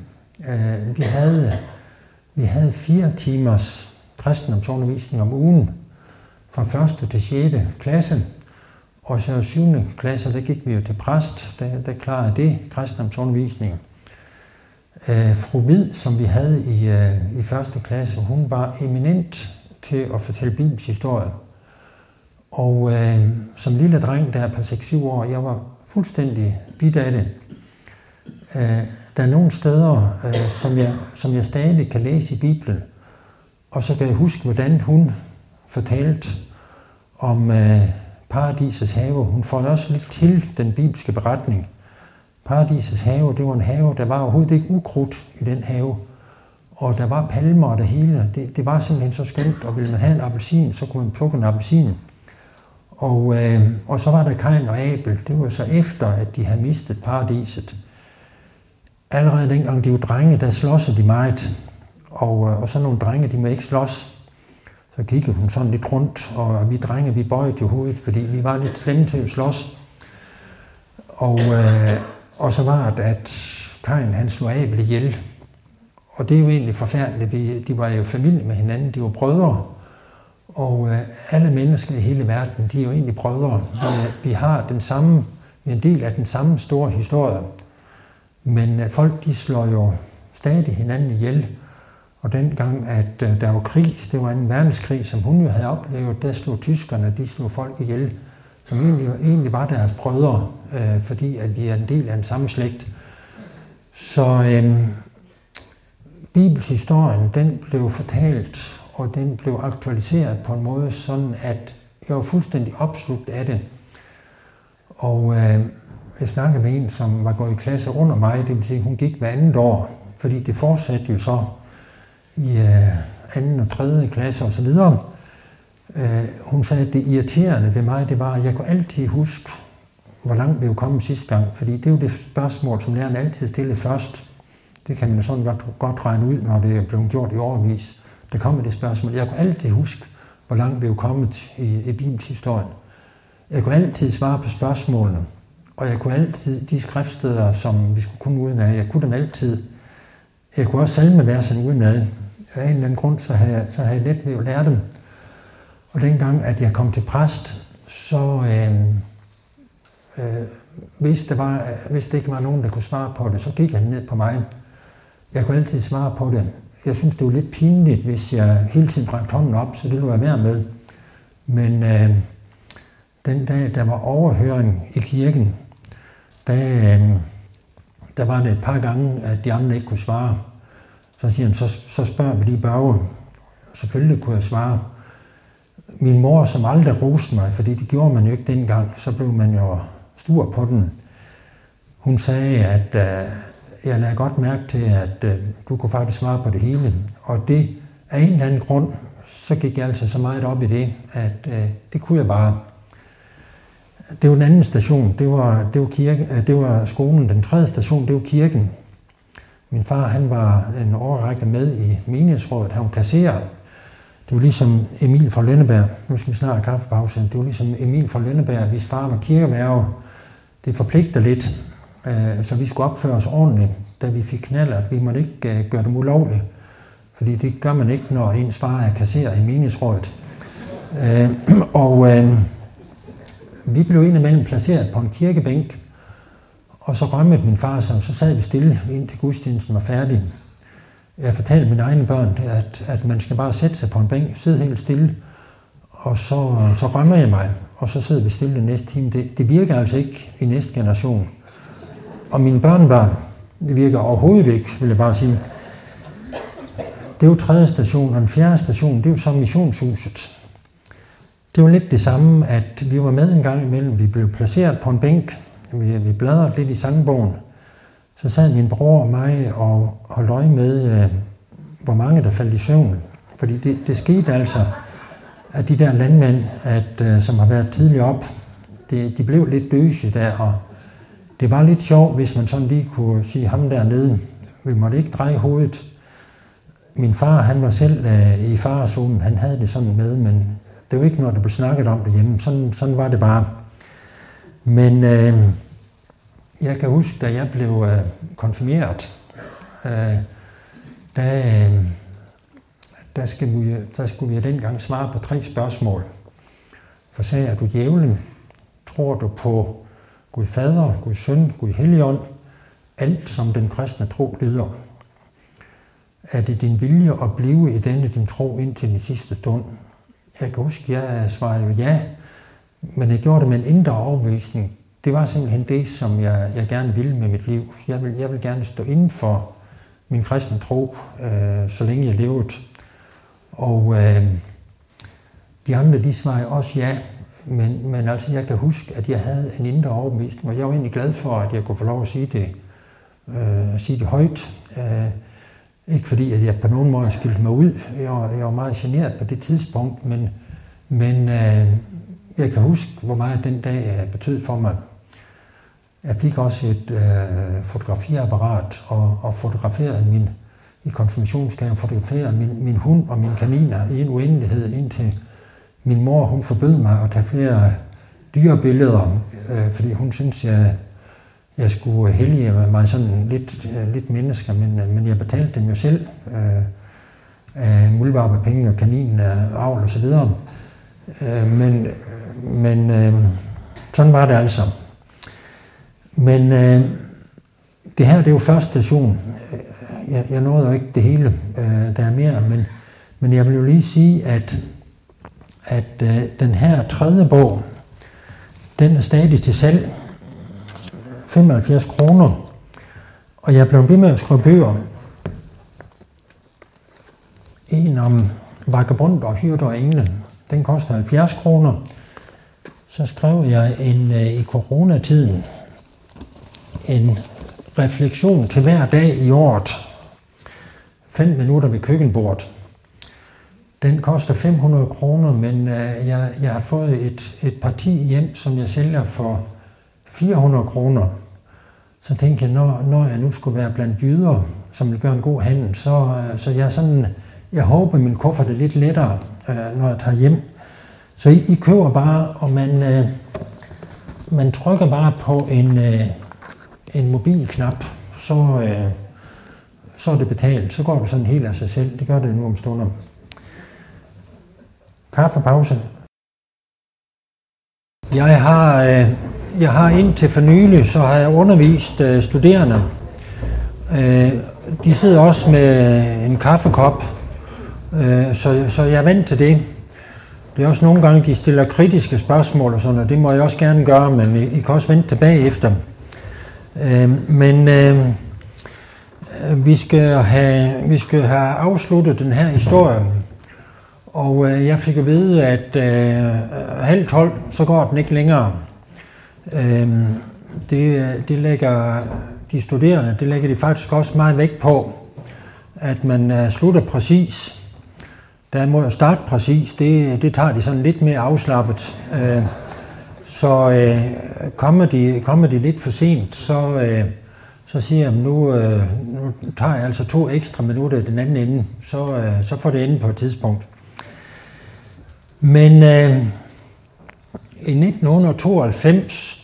Vi havde 4 timers kristendomsundervisning om ugen, fra 1. til 6. klasse. Og så 7. klasse, der gik vi jo til præst, der klarede det kristendomsundervisning. Fru Hvid, som vi havde i 1. klasse, hun var eminent til at fortælle Bibels historie. Og som lille dreng der på 6-7 år, jeg var fuldstændig bidt af det. Der er nogle steder, som jeg stadig kan læse i Bibelen, og så kan jeg huske, hvordan hun fortalte om Paradisets have. Hun får også lidt til den bibelske beretning. Paradisets have, det var en have, der var overhovedet ikke ukrudt i den have. Og der var palmer og det hele. Det var simpelthen så skønt, og ville man have en appelsin, så kunne man plukke en appelsin. Og så var der Kain og Abel. Det var så efter, at de havde mistet paradiset. Allerede dengang de var drenge, der slåsede de meget. Og så nogle drenge, de må ikke slås. Så kiggede hun sådan lidt rundt, og vi drenge, vi bøjede jo hovedet, fordi vi var lidt slemme til at slås. Og så var det, at Kain han slog Abel ihjel. Og det er jo egentlig forfærdeligt. De var jo familie med hinanden, de var brødre. Og alle mennesker i hele verden, de er jo egentlig brødre. Vi har den samme, en del af den samme store historie. Men folk, de slår jo stadig hinanden ihjel. Og dengang, at der var krig, det var en verdenskrig, som hun jo havde oplevet, der slog tyskerne, de slog folk ihjel, som egentlig var deres brødre, fordi at vi er en del af den samme slægt. Så bibelshistorien, den blev fortalt, og den blev aktualiseret på en måde, sådan at jeg var fuldstændig opslugt af det. Og jeg snakkede med en, som var gået i klasse under mig, det vil sige, hun gik hver andet år, fordi det fortsatte jo så i anden og tredje klasse og så videre. Hun sagde, at det irriterende ved mig, det var, at jeg kunne altid huske, hvor langt vi jo kom sidste gang, fordi det er jo det spørgsmål, som læreren altid stillede først. Det kan man jo sådan godt regne ud, når det er blevet gjort i årevis. Der kommer det spørgsmål. Jeg kunne altid huske, hvor langt vi er kommet i bibelshistorien. Jeg kunne altid svare på spørgsmålene, og jeg kunne altid de skriftsteder, som vi skulle kunne udenad, jeg kunne dem altid. Jeg kunne også salmeverserne udenad. Af en eller anden grund, så havde jeg let ved at lære dem. Og dengang, at jeg kom til præst, så hvis det ikke var nogen, der kunne svare på det, så gik han ned på mig. Jeg kunne altid svare på det. Jeg synes, det var lidt pinligt, hvis jeg hele tiden bragte hånden op, så det ville jeg være med. Men den dag, der var overhøring i kirken, der var det et par gange, at de andre ikke kunne svare. Så siger han, så spørger vi lige Børge. Selvfølgelig kunne jeg svare. Min mor, som aldrig roste mig, fordi det gjorde man jo ikke dengang, så blev man jo stur på den. Hun sagde, at jeg lagde godt mærke til, at du kunne faktisk svare på det hele. Og det af en eller anden grund, så gik jeg altså så meget op i det, at det kunne jeg bare. Det var den anden station, det var skolen. Den tredje station, det var kirken. Min far, han var en årrække med i menighedsrådet, han var kasserer. Det var ligesom Emil fra Lønneberg, nu skal vi snart have kaffepause, det var ligesom Emil fra Lønneberg, hvis far var kirkeværge. Det forpligter lidt, så vi skulle opføre os ordentligt, da vi fik knaller. Vi måtte ikke gøre dem ulovligt, fordi det gør man ikke, når ens far er kasserer i menighedsrådet. Vi blev indimellem placeret på en kirkebænk, og så rømmede min far sig, og så sad vi stille, indtil gudstjenesten var færdig. Jeg fortalte mine egne børn, at man skal bare sætte sig på en bænk, sidde helt stille, og så rømmer jeg mig, og så sidder vi stille den næste time. Det virker altså ikke i næste generation. Og mine børnebørn, det virker overhovedet ikke, vil jeg bare sige. Det er jo tredje station, og den fjerde station, det er jo så missionshuset. Det var lidt det samme, at vi var med en gang imellem. Vi blev placeret på en bænk. Vi bladrede lidt i sangbogen. Så sad min bror og mig og holdt øje med, hvor mange der faldt i søvn. Fordi det skete altså, at de der landmænd, som har været tidligere op, de blev lidt døse der. Og det var lidt sjovt, hvis man sådan lige kunne sige ham dernede. Vi måtte ikke dreje hovedet. Min far, han var selv i farezonen. Han havde det sådan med, men det var ikke noget, der blev snakket om derhjemme. Sådan var det bare. Men jeg kan huske, da jeg blev konfirmeret, der skulle vi dengang svare på 3 spørgsmål. For sagde, er du djævlen? Tror du på Gud Fader, Gud Søn, Gud Helligånd? Alt som den kristne tro lyder. Er det din vilje at blive i denne din tro indtil den sidste stund? Jeg kan huske, jeg svarede jo ja, men jeg gjorde det med en indre overbevisning. Det var simpelthen det, som jeg gerne ville med mit liv. Jeg vil gerne stå inden for min kristne tro, så længe jeg levede. Og de andre, de svarede også ja, men altså jeg kan huske, at jeg havde en indre overbevisning, og jeg var egentlig glad for, at jeg kunne få lov at sige det højt. Ikke fordi, at jeg på nogen måde skilte mig ud. Jeg var meget generet på det tidspunkt, men jeg kan huske, hvor meget den dag betød for mig. Jeg fik også et fotografiapparat og fotograferede i konfirmationsgave fotograferede min hund og mine kaniner i en uendelighed, indtil min mor hun forbød mig at tage flere dyrebilleder, fordi hun synes jeg skulle hellige mig sådan lidt mennesker, men jeg betalte dem jo selv af muldvarpepenge og kanin, avl og så videre. Men sådan var det altså. Men det her, det er jo første station. Jeg nåede jo ikke det hele, der er mere, men jeg vil jo lige sige, at den her tredje bog, den er stadig til salg, 75 kroner, og jeg blev ved med at skrive bøger. En om vagabond og hyrder og engle, den koster 70 kroner. Så skrev jeg i coronatiden en refleksion til hver dag i året. 5 minutter ved køkkenbordet. Den koster 500 kroner, men jeg har fået et parti hjem, som jeg sælger for 400 kroner. Så tænkte jeg, når jeg nu skulle være blandt jyder, som vil gøre en god handel, så jeg håber, min kuffert er lidt lettere, når jeg tager hjem. Så I køber bare, og man trykker bare på en mobilknap, så er det betalt. Så går det sådan helt af sig selv. Det gør det nu om stunder. Kaffepause. Jeg har indtil for nylig, så har jeg undervist studerende. De sidder også med en kaffekop, så jeg er vant til det. Det er også nogle gange, de stiller kritiske spørgsmål og sådan, og det må jeg også gerne gøre, men I kan også vente tilbage efter. Vi skal have afsluttet den her historie, og jeg fik at vide, at 11:30, så går den ikke længere. Det lægger de studerende, det lægger de faktisk også meget vægt på, at man slutter præcis. Derimod at starte præcis, det tager de sådan lidt mere afslappet. Så kommer de lidt for sent, så siger jeg, nu tager jeg altså 2 ekstra minutter i den anden ende, så får det ende på et tidspunkt. Men i 1992,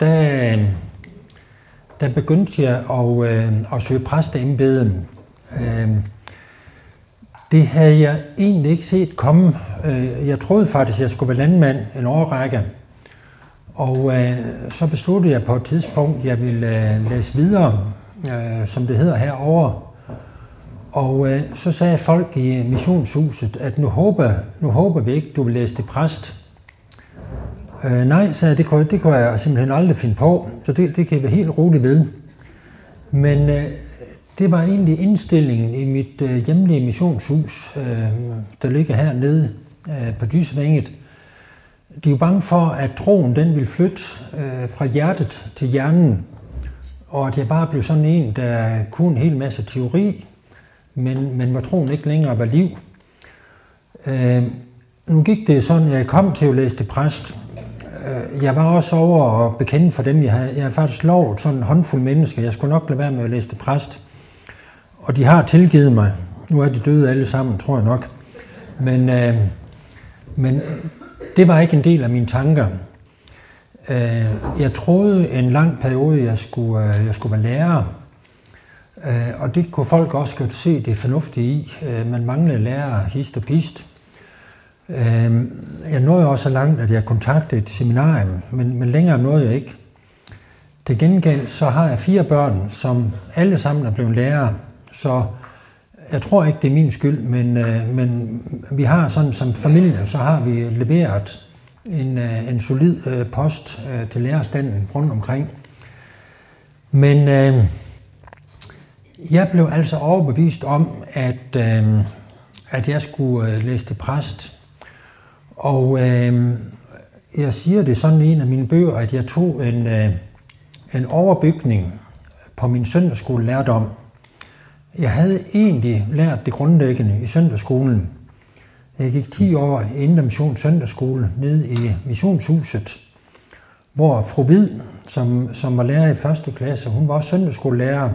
der begyndte jeg at søge præsteembede. Det havde jeg egentlig ikke set komme. Jeg troede faktisk, at jeg skulle være landmand en årrække. Og så besluttede jeg på et tidspunkt, at jeg ville læse videre, som det hedder herovre. Og så sagde folk i missionshuset, at nu håber vi ikke, du vil læse til præst. Nej, sagde jeg, det kunne jeg simpelthen aldrig finde på, så det kan jeg være helt roligt ved. Men det var egentlig indstillingen i mit hjemlige missionshus, der ligger hernede på Dysevænget. De er jo bange for, at troen den vil flytte fra hjertet til hjernen, og at jeg bare blev sådan en, der kunne en hel masse teori, men hvor troen ikke længere var liv. Nu gik det sådan, at jeg kom til at læse til præst. Jeg var også over og bekendt for dem. Jeg havde faktisk lovet sådan en håndfuld mennesker. Jeg skulle nok lade være med at læse til præst. Og de har tilgivet mig. Nu er de døde alle sammen, tror jeg nok. Men det var ikke en del af mine tanker. Jeg troede en lang periode, jeg skulle være lærer. Og det kunne folk også godt se det fornuftige i. Man manglede lærer hist og pist. Jeg nåede også så langt, at jeg kontaktede et seminarium, men længere nåede jeg ikke. Til gengæld så har jeg 4 børn, som alle sammen er blevet lærere. Så jeg tror ikke, det er min skyld, men vi har sådan som familie, så har vi leveret en solid post til lærerstanden rundt omkring. Men jeg blev altså overbevist om, at jeg skulle læse til præst. Og jeg siger det sådan i en af mine bøger, at jeg tog en overbygning på min søndagsskolelærdom. Jeg havde egentlig lært det grundlæggende i søndagsskolen. Jeg gik 10 år i Indre Mission Søndagsskole nede i missionshuset, hvor fru Hvid, som var lærer i 1. klasse, hun var også søndagsskolelærer.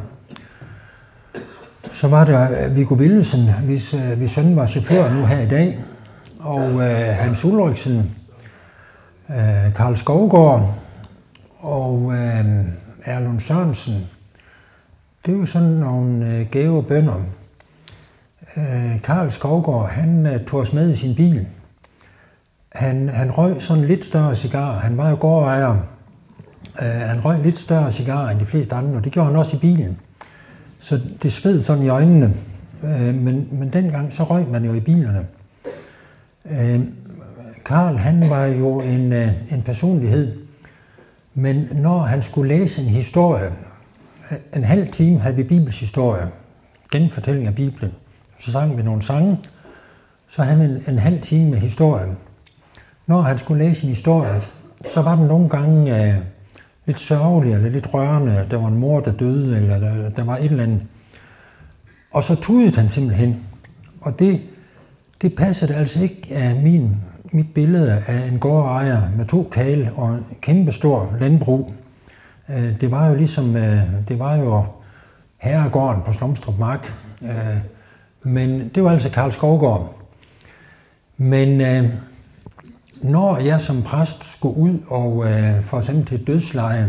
Så var der Viggo Willesen, hvis søn var chauffør nu her i dag, og Hans Ulriksen, Karl Skovgaard og Erlund Sørensen. Det er jo sådan nogle gave bønder. Karl Skovgaard, han tog os med i sin bil. Han røg sådan lidt større cigar. Han var jo gårdejer. Han røg lidt større cigar end de fleste andre, og det gjorde han også i bilen. Så det sved sådan i øjnene. Men dengang så røg man jo i bilerne. Karl, han var jo en personlighed. Men når han skulle læse en historie, en halv time havde vi Bibels historie, genfortælling af Bibelen. Så sang vi nogle sange, så havde vi en halv time med historien. Når han skulle læse en historie, så var den nogle gange lidt sørgelig eller lidt rørende. Der var en mor, der døde, eller der var et eller andet. Og så tudede han simpelthen. Og det passede altså ikke af mit billede af en gårdejer med 2 kale og en kæmpestor landbrug. Det var jo ligesom, det var jo herregården på Slumstrup Mark. Men det var altså Karl Skovgaard. Men når jeg som præst skulle ud og for eksempel til et dødsleje,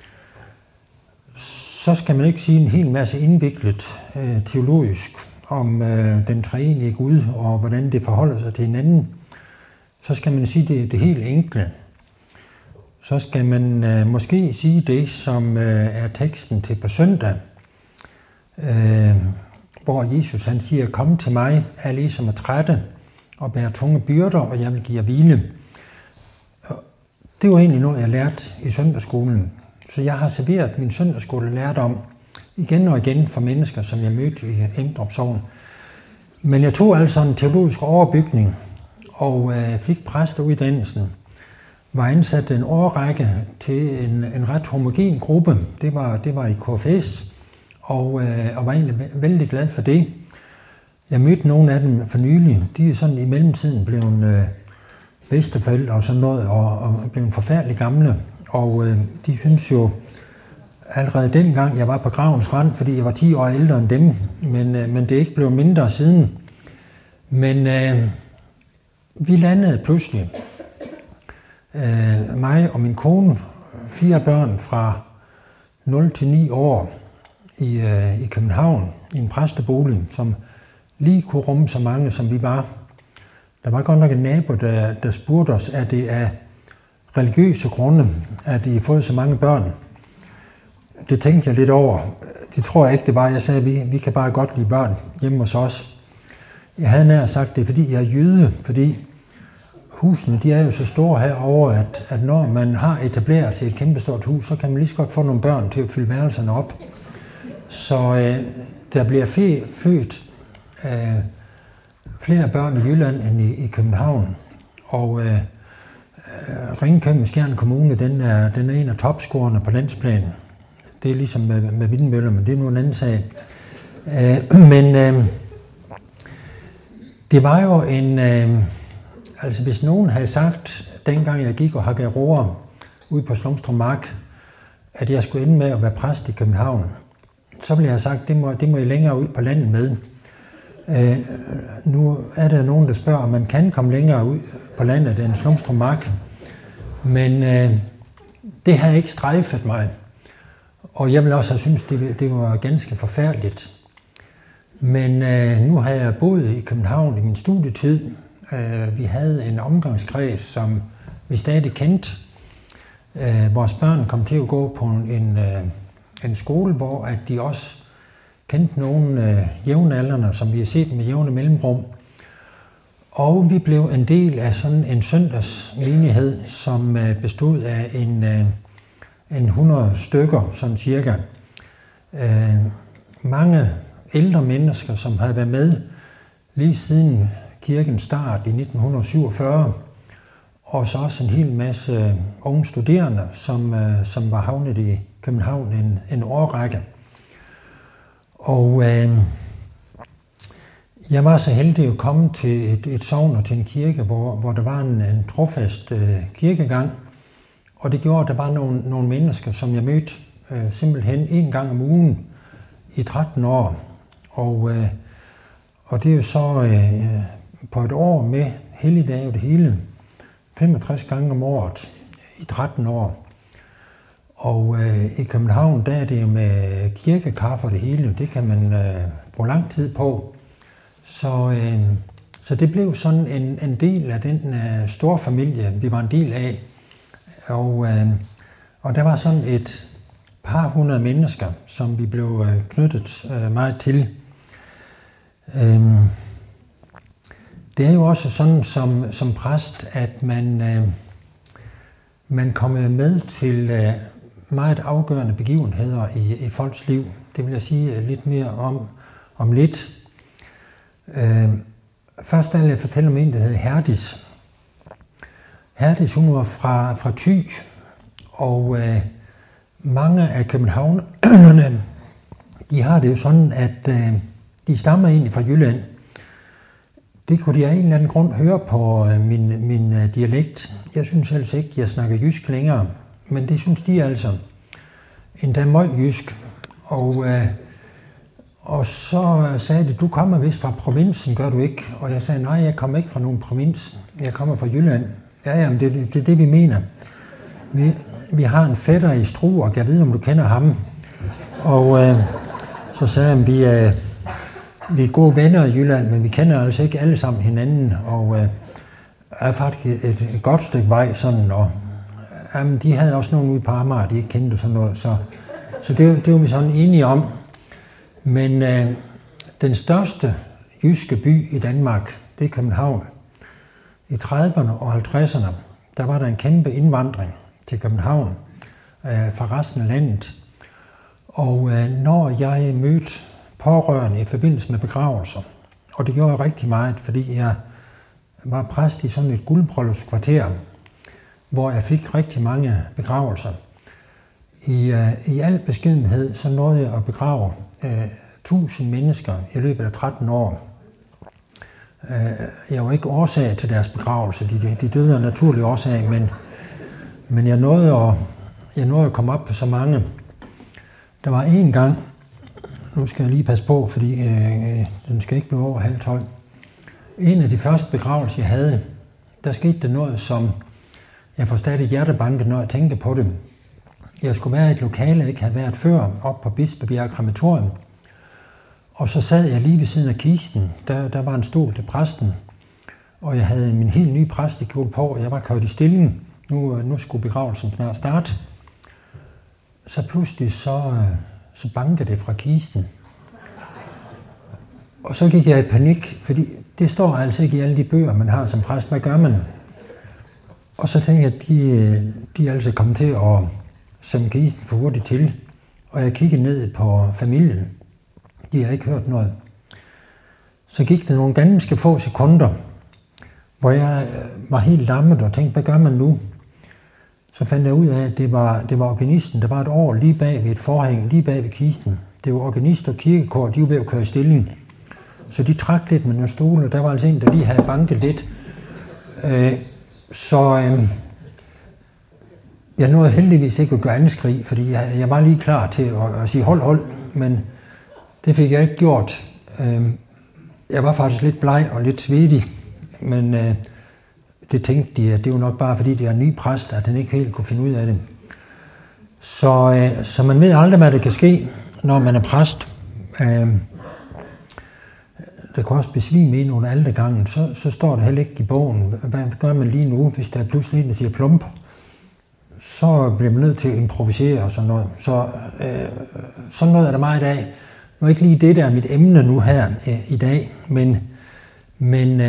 så skal man ikke sige en hel masse indviklet teologisk om den treenige Gud og hvordan det forholder sig til hinanden. Så skal man sige det helt enkle. Så skal man måske sige det, som er teksten til på søndag, hvor Jesus han siger, kom til mig, alle I som er trætte og bærer tunge byrder, og jeg vil give jer hvile. Det var egentlig noget, jeg lærte i søndagsskolen. Så jeg har serveret min søndagsskole lærdom igen og igen for mennesker, som jeg mødte i Emdrup Sogn. Men jeg tog altså en teologisk overbygning og fik præsteuddannelsen. Var ansat en årrække til en ret homogen gruppe. Det var i KFS, og var egentlig vældig glad for det. Jeg mødte nogle af dem for nylig. De er sådan i mellemtiden blevet bedsteforældre og sådan noget, og blevet forfærdeligt gamle. Og de synes jo allerede dengang, jeg var på gravens rand, fordi jeg var 10 år ældre end dem, men det er ikke blevet mindre siden. Men vi landede pludselig, mig og min kone, 4 børn fra 0 til 9 år i København, i en præstebolig, som lige kunne rumme så mange, som vi var. Der var godt nok en nabo, der spurgte os, er det af religiøse grunde, at I har fået så mange børn? Det tænkte jeg lidt over. Det tror jeg ikke, det var. Jeg sagde, vi kan bare godt lide børn hjemme hos os. Jeg havde nær sagt, det er fordi, jeg er jyde, fordi husene de er jo så store herovre, at når man har etableret sig et kæmpestort hus, så kan man lige så godt få nogle børn til at fylde værelserne op. Så der bliver født flere børn i Jylland end i København. Og Ringkøbing-Skjern Kommune, den er en af topscorerne på landsplan. Det er ligesom med vindmøller, men det er nu en anden sag. Men det var jo altså hvis nogen havde sagt, dengang jeg gik og hakkede roer ude på Slumstrup Mark, at jeg skulle ende med at være præst i København, så ville jeg have sagt, det må I længere ud på landet med. Nu er der nogen, der spørger, om man kan komme længere ud på landet end Slumstrup Mark. Men det har ikke strejfet mig. Og jeg ville også have syntes, det var ganske forfærdeligt. Men nu har jeg boet i København i min studietid. Vi havde en omgangskreds, som vi stadig kendte. Vores børn kom til at gå på en skole, hvor at de også kendte nogle jævnaldrende, som vi har set med jævne mellemrum. Og vi blev en del af sådan en søndagsmenighed, som bestod af en 100 stykker, sådan cirka. Mange ældre mennesker, som havde været med lige siden kirkens start i 1947, og så også en hel masse unge studerende, som var havnet i København en årrække. Og jeg var så heldig at komme til et sogn og til en kirke, hvor der var en trofast kirkegang. Og det gjorde, at der var nogle mennesker, som jeg mødte simpelthen en gang om ugen i 13 år. Og det er jo så på et år med helligdage og det hele, 65 gange om året i 13 år. Og i København, der er det jo med kirkekaffe og det hele, det kan man bruge lang tid på. Så Så det blev sådan en del af den store familie, vi var en del af. Og der var sådan et par hundrede mennesker, som vi blev knyttet meget til. Det er jo også sådan som præst, at man kommer med til meget afgørende begivenheder i folks liv. Det vil jeg sige lidt mere om lidt. Først vil jeg fortælle om en, der hedder Herdis. Herdis, hun var fra Thy, og mange af københavnerne, de har det jo sådan, at de stammer egentlig fra Jylland. Det kunne de af en eller anden grund høre på min dialekt. Jeg synes altså ikke, jeg snakker jysk længere, men det synes de altså. Endda meget jysk. Og så sagde de, du kommer vist fra provinsen, gør du ikke? Og jeg sagde, nej, jeg kommer ikke fra nogen provins. Jeg kommer fra Jylland. Ja, men det er det, vi mener. Vi har en fætter i Struer, og jeg ved, om du kender ham. Og så sagde han, vi er gode venner i Jylland, men vi kender altså ikke alle sammen hinanden. Og er faktisk et godt stykke vej sådan. Og de havde også nogen ude på Amager, de ikke kendte sådan noget. Så det var vi sådan enige om. Men den største jyske by i Danmark, det er København. I 30'erne og 50'erne, der var der en kæmpe indvandring til København fra resten af landet. Og når jeg mødte pårørende i forbindelse med begravelser, og det gjorde jeg rigtig meget, fordi jeg var præst i sådan et guldbryllupskvarter, hvor jeg fik rigtig mange begravelser. I al beskedenhed så nåede jeg at begrave 1000 mennesker i løbet af 13 år. Jeg var ikke årsag til deres begravelse, de døde af naturlige årsag, men jeg nåede at komme op på så mange. Der var en gang, nu skal jeg lige passe på, fordi den skal ikke blive over 11:30. En af de første begravelser, jeg havde, der skete der noget, som jeg får stadig hjertebanke, når jeg tænker på det. Jeg skulle være i et lokale, jeg ikke havde været før, op på Bispebjerg Krematorium. Og så sad jeg lige ved siden af kisten. Der var en stol til præsten. Og jeg havde min helt nye præstekjole på, og jeg var kørt i stilling. Nu skulle begravelsen snart starte. Så pludselig så bankede det fra kisten. Og så gik jeg i panik, fordi det står altså ikke i alle de bøger, man har som præst. Hvad gør man? Og så tænkte jeg, at de er altså kommet til at sende kisten for hurtigt til. Og jeg kiggede ned på familien. De har ikke hørt noget. Så gik det nogle ganske få sekunder, hvor jeg var helt lammet og tænkte, hvad gør man nu? Så fandt jeg ud af, at det var organisten. Der var et år lige bag ved et forhæng, lige bag ved kisten. Det var organist og kirkekor, de var ved at køre i stilling. Så de trak lidt med nogle stole, og der var altså en, der lige havde banket lidt. Jeg nåede heldigvis ikke at gøre anskrig, fordi jeg var lige klar til at sige hold, men det fik jeg ikke gjort. Jeg var faktisk lidt bleg og lidt svedig, men det tænkte de, at det var nok bare fordi det er en ny præst, at han ikke helt kunne finde ud af det. Så man ved aldrig, hvad der kan ske, når man er præst. Der kan også besvime ind under altergangen, så står det heller ikke i bogen. Hvad gør man lige nu, hvis der er pludselig en, der siger plump? Så bliver man nødt til at improvisere og sådan noget. Så sådan noget er der meget af. Nu er ikke lige det, der er mit emne nu her i dag, men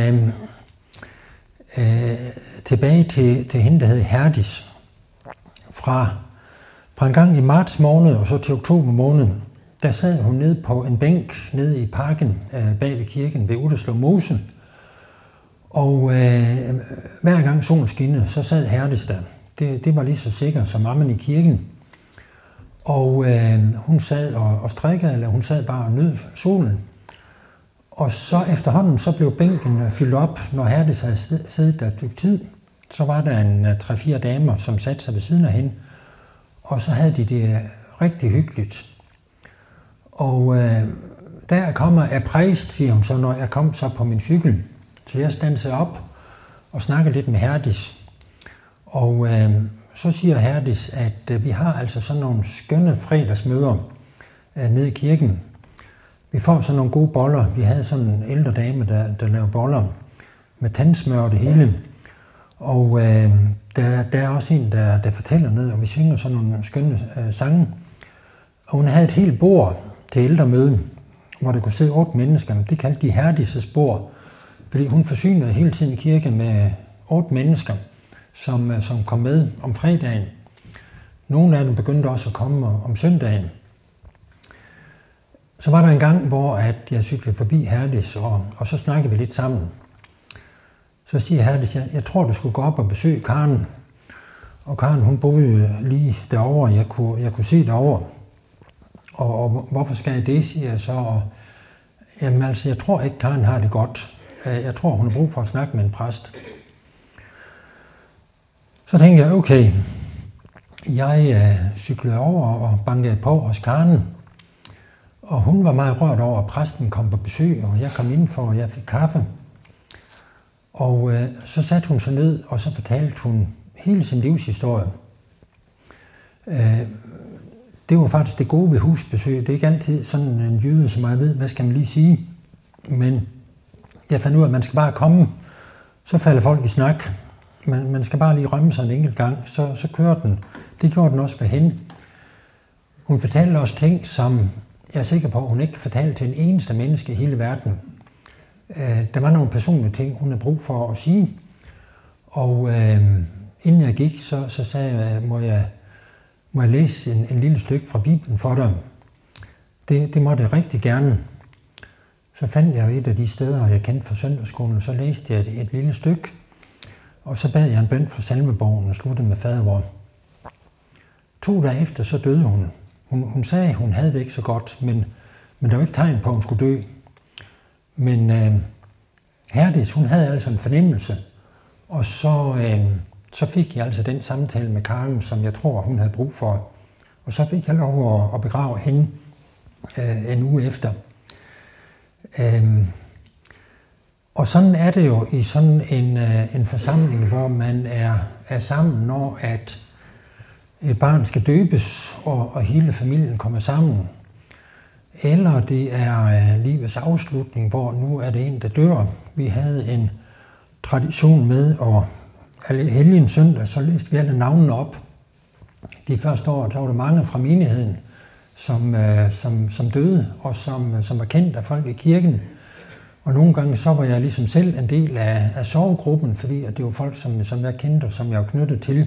tilbage til hende, der hed Herdis. Fra en gang i marts måned og så til oktober måned, der sad hun nede på en bænk nede i parken bag ved kirken ved Utterslev Mose. Og hver gang solen skinnede, så sad Herdis der. Det var lige så sikkert som ammen i kirken. Og hun sad og strikkede, eller hun sad bare og nød solen. Og så efterhånden så blev bænken fyldt op, når Herdis havde siddet der et stykke tid. Så var der en 3-4 damer, som satte sig ved siden af hende. Og så havde de det rigtig hyggeligt. Og der kommer jeg præst, siger hun så, når jeg kom så på min cykel. Så jeg standsede op og snakkede lidt med Herdis. Og så siger Herdis, at vi har altså sådan nogle skønne fredagsmøder nede i kirken, Vi får sådan nogle gode boller. Vi havde sådan en ældre dame, der lavede boller med tandsmør og det hele. Og der er også en, der fortæller ned, og vi synger sådan nogle skønne sange. Og hun havde et helt bord til ældremøde, hvor der kunne sidde 8 mennesker. Det kaldte de Herdises bord, fordi hun forsynede hele tiden kirken med 8 mennesker, som kom med om fredagen. Nogle af dem begyndte også at komme om søndagen. Så var der en gang, hvor at jeg cyklede forbi Herdis, og så snakkede vi lidt sammen. Så siger Herdis, jeg tror, du skulle gå op og besøge Karen. Og Karen, hun boede lige derovre, jeg kunne se derovre. Og hvorfor skal jeg det, siger jeg så. Og, jamen altså, jeg tror ikke, Karen har det godt. Jeg tror, hun har brug for at snakke med en præst. Så tænkte jeg, okay, jeg cyklede over og bankede på hos Karen. Og hun var meget rørt over, at præsten kom på besøg, og jeg kom indenfor, og jeg fik kaffe. Og så satte hun sig ned, og så fortalte hun hele sin livshistorie. Det var faktisk det gode ved husbesøg. Det er ikke altid sådan en jyde, som jeg ved, hvad skal man lige sige. Men jeg fandt ud af, at man skal bare komme, så falder folk i snak. Man skal bare lige rømme sig en enkelt gang, så kører den. Det gjorde den også for hende. Hun fortalte også ting, som jeg er sikker på, at hun ikke fortalte til en eneste menneske i hele verden. Der var nogle personlige ting, hun havde brug for at sige. Og inden jeg gik, så sagde jeg, må jeg læse en lille stykke fra Bibelen for dig? Det måtte jeg rigtig gerne. Så fandt jeg et af de steder, jeg kendte fra søndagsskolen, og så læste jeg et lille stykke. Og så bad jeg en bøn fra salmebogen og sluttede med fader vor. 2 dage efter, så døde hun. Hun sagde, at hun havde det ikke så godt, men der var ikke tegn på, at hun skulle dø. Men Herdis, hun havde altså en fornemmelse, og så fik jeg altså den samtale med Karen, som jeg tror, hun havde brug for. Og så fik jeg lov at begrave hende en uge efter. Og sådan er det jo i sådan en forsamling, hvor man er sammen, når at et barn skal døbes, og hele familien kommer sammen. Eller det er livets afslutning, hvor nu er det en, der dør. Vi havde en tradition med, og helgen søndag, så læste vi alle navnene op. De første år, der var der mange fra menigheden, som døde, og som var kendt af folk i kirken. Og nogle gange så var jeg ligesom selv en del af sorggruppen, fordi at det var folk, som jeg kendte, og som jeg var knyttet til.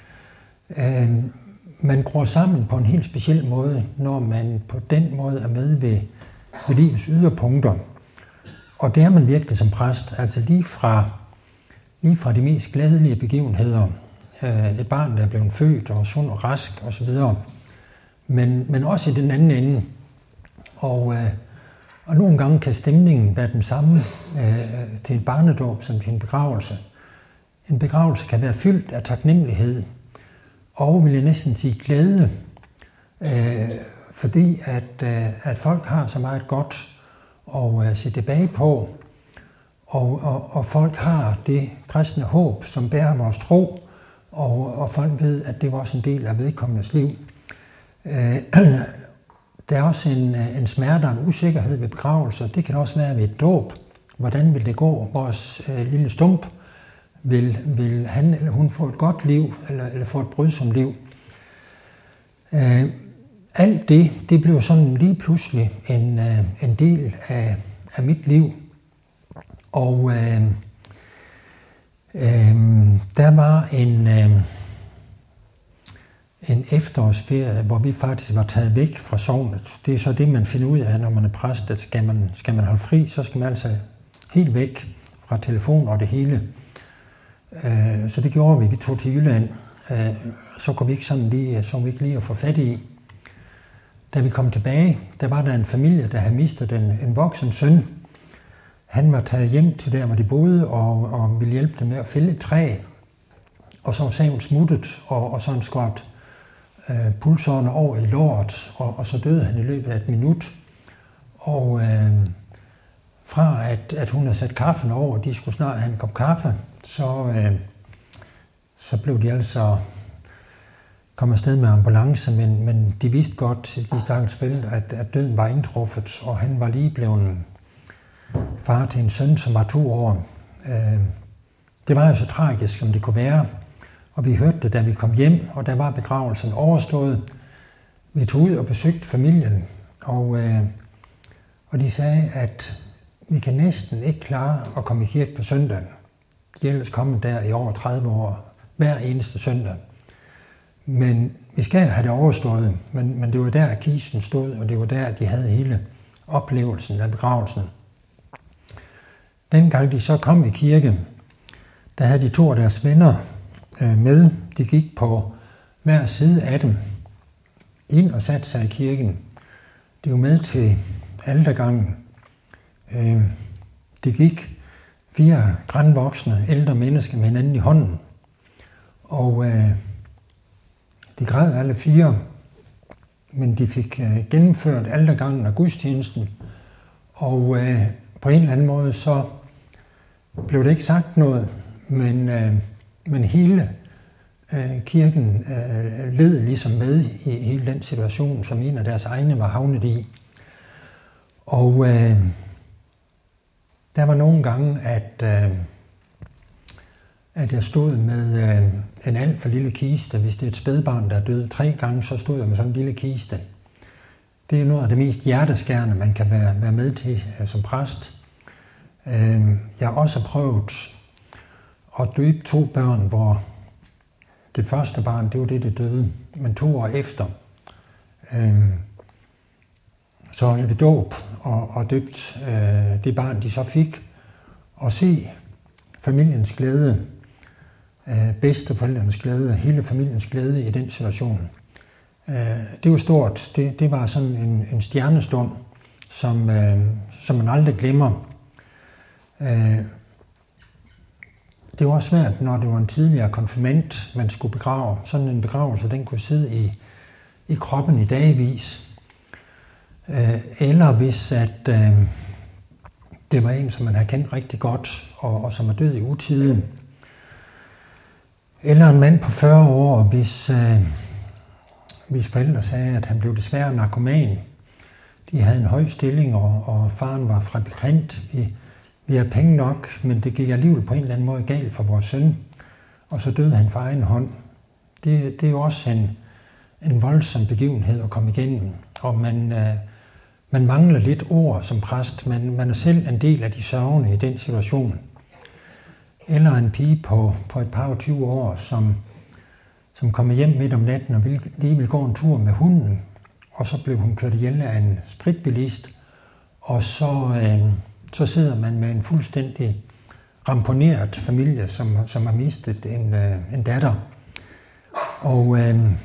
Man går sammen på en helt speciel måde, når man på den måde er med ved livets yderpunkter. Og det er man virkelig som præst, altså lige fra de mest glædelige begivenheder. Et barn, der er blevet født og sund og rask osv. Men også i den anden ende. Og nogle gange kan stemningen være den samme til en barnedåb som til en begravelse. En begravelse kan være fyldt af taknemmelighed, og vil jeg næsten sige glæde, fordi at folk har så meget godt at se tilbage på, og folk har det kristne håb, som bærer vores tro, og folk ved, at det var også en del af vedkommendes liv. Der er også en smerte og en usikkerhed ved begravelser. Det kan også være ved et dåb. Hvordan vil det gå? Vores lille stump, vil han eller hun få et godt liv, eller få et brydsomt liv? Alt det blev sådan lige pludselig en del af mit liv. Og der var en efterårsferie, hvor vi faktisk var taget væk fra sognet. Det er så det, man finder ud af, når man er præst, at skal man holde fri, så skal man altså helt væk fra telefon og det hele. Så det gjorde vi. Vi tog til Jylland. Så kunne vi ikke lige at få fat i. Da vi kom tilbage, der var der en familie, der havde mistet en voksen søn. Han var taget hjem til der, hvor de boede, og ville hjælpe dem med at fælde et træ. Og så var saven smuttet, og så en skvatt pulsårene over i låret, og så døde han i løbet af et minut. Og fra at hun havde sat kaffen over, og de skulle snart have en kop kaffe, så blev de altså kom afsted med ambulance, men de vidste godt, de stakkels forældre, at døden var indtruffet, og han var lige blevet far til en søn, som var 2 år. Det var jo så tragisk, som det kunne være, og vi hørte det, da vi kom hjem, og der var begravelsen overstået. Vi tog ud og besøgte familien, og de sagde, at vi kan næsten ikke klare at komme i kirke på søndagen. De er ellers kommet der i over 30 år, hver eneste søndag. Men vi skal have det overstået, men det var der, kisten stod, og det var der, de havde hele oplevelsen af begravelsen. Dengang de så kom i kirke, der havde de 2 af deres venner med. De gik på hver side af dem ind og satte sig i kirken. De var med til altergangen. De gik 4 grandvoksne ældre mennesker med hinanden i hånden. Og de græd alle 4, men de fik gennemført altergangen og gudstjenesten. Og på en eller anden måde så blev det ikke sagt noget, men hele kirken led ligesom med i hele den situation, som en af deres egne var havnet i. Og der var nogle gange, at jeg stod med en alt for lille kiste. Hvis det er et spædbarn, der er død 3 gange, så stod jeg med sådan en lille kiste. Det er noget af det mest hjerteskærende, man kan være med til som præst. Jeg har også prøvet at døbe 2 børn, hvor det første barn, det var det døde, men 2 år efter, så holdt vi dåb og døbt det barn, de så fik, og se familiens glæde, bedsteforældrenes glæde, hele familiens glæde i den situation. Det var stort. Det var sådan en stjernestund, som man aldrig glemmer. Det var også svært, når det var en tidligere konfirmand, man skulle begrave. Sådan en begravelse, den kunne sidde i kroppen i dagevis. Eller hvis at det var en, som man havde kendt rigtig godt, og som er død i utide. Eller en mand på 40 år, hvis forældre sagde, at han blev desværre narkoman. De havde en høj stilling, og faren var fabrikant. Vi har penge nok, men det gik alligevel på en eller anden måde galt for vores søn. Og så døde han for egen hånd. Det er jo også en voldsom begivenhed at komme igennem. Og man mangler lidt ord som præst. Man er selv en del af de sørgende i den situation. Eller en pige på et par og 20 år, som kommer hjem midt om natten og lige vil gå en tur med hunden. Og så blev hun kørt ihjel af en spritbilist. Og så sidder man med en fuldstændig ramponeret familie, som har mistet en datter. Og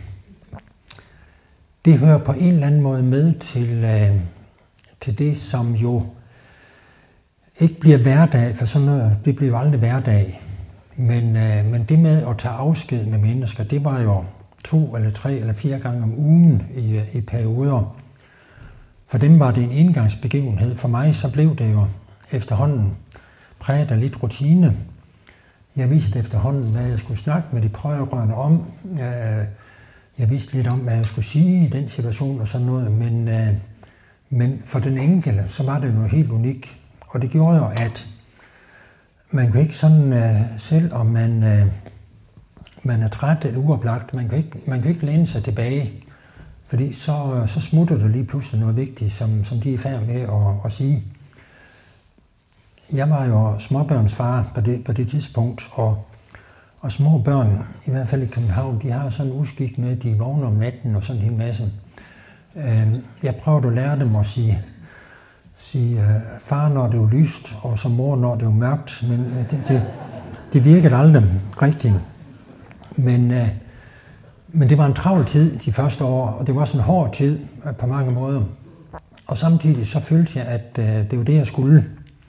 det hører på en eller anden måde med til det, som jo ikke bliver hverdag, for sådan noget, det bliver jo aldrig hverdag. Men det med at tage afsked med mennesker, det var jo 2 eller 3 eller 4 gange om ugen i perioder. For dem var det en engangsbegivenhed. For mig så blev det jo efterhånden præget af lidt rutine. Jeg vidste efterhånden, hvad jeg skulle snakke med de pårørende om. Jeg vidste lidt om, hvad jeg skulle sige i den situation og sådan noget. Men for den enkelte, så var det noget helt unikt. Og det gjorde jo, at man kan ikke sådan, selv om man er træt eller uoplagt, man kan ikke læne sig tilbage. Fordi så smutter der lige pludselig noget vigtigt, som de er i færd med at sige. Jeg var jo småbørnsfar på det tidspunkt, og små børn, i hvert fald i København, de har sådan en uskik med, at de vågner om natten og sådan en hel masse. Jeg prøvede at lære dem at sige far, når det er lyst, og så mor, når det er mørkt, men det virkede aldrig rigtigt. Men det var en travl tid de første år, og det var også en hård tid på mange måder. Og samtidig så følte jeg, at det var det, jeg skulle.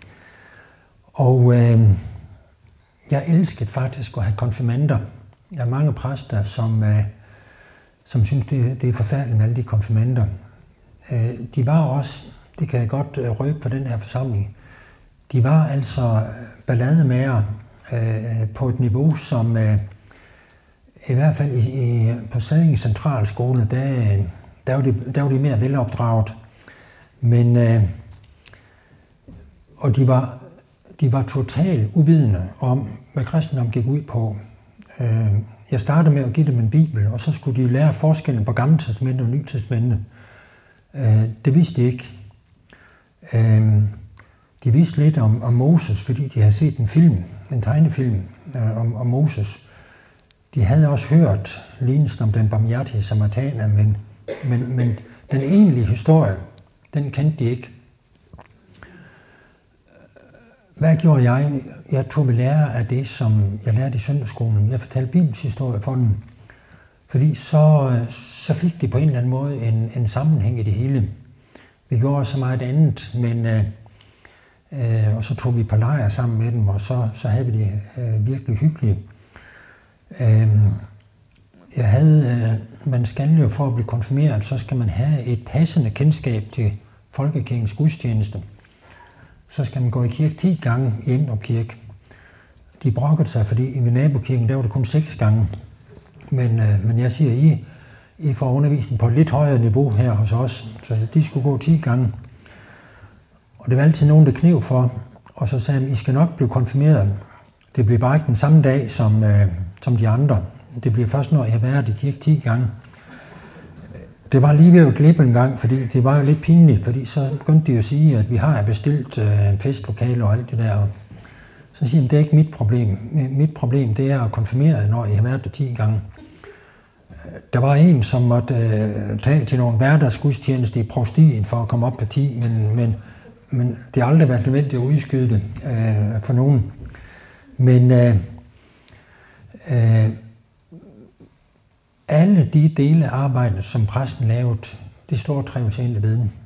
Og jeg elskede faktisk at have konfirmander. Der er mange præster, som synes, det er forfærdeligt med alle de konfirmander. De var også, det kan jeg godt røbe på den her forsamling, de var altså ballademager på et niveau, som i hvert fald på Sadinge Centralskole, der var de mere velopdraget. Men, og de var totalt uvidende om, hvad kristendom gik ud på. Jeg startede med at give dem en bibel, og så skulle de lære forskellen på Gamle Testamentet og Nye Testamentet. Det vidste de ikke. De vidste lidt om Moses, fordi de havde set en tegnefilm om Moses. De havde også hørt lignelsen om den barmhjertige samaritaner, men den egentlige historie, den kendte de ikke. Hvad gjorde jeg? Jeg tog ved lære af det, som jeg lærte i søndagsskolen. Jeg fortalte Bibels historie for dem, fordi så fik de på en eller anden måde en sammenhæng i det hele. Vi gjorde så meget andet, men og så tog vi på lejr sammen med dem, og så havde vi det virkelig hyggeligt. Man skal jo for at blive konfirmeret, så skal man have et passende kendskab til folkekirkens gudstjeneste. Så skal man gå i kirke 10 gange i Emdrup Kirke. De brokkede sig, fordi i nabokirken, der var det kun 6 gange. Men jeg siger, I får undervisning på et lidt højere niveau her hos os, så de skulle gå 10 gange. Og det var altid nogen, der knev for, og så sagde de, I skal nok blive konfirmeret. Det bliver bare ikke den samme dag som de andre. Det bliver først, når I har været i kirke 10 gange. Det var lige ved at glippe en gang, fordi det var jo lidt pinligt, fordi så begyndte de at sige, at vi har bestilt festlokale og alt det der. Så siger de, det er ikke mit problem. Mit problem, det er at konfirmere, når I har været der 10 gange. Der var en, som måtte tage til nogle hverdagsgudstjeneste i provstiet for at komme op på 10, men det har aldrig været nødvendigt at udskyde det for nogen. Men alle de dele af arbejdet, som præsten lavede, det står trives ind ved den.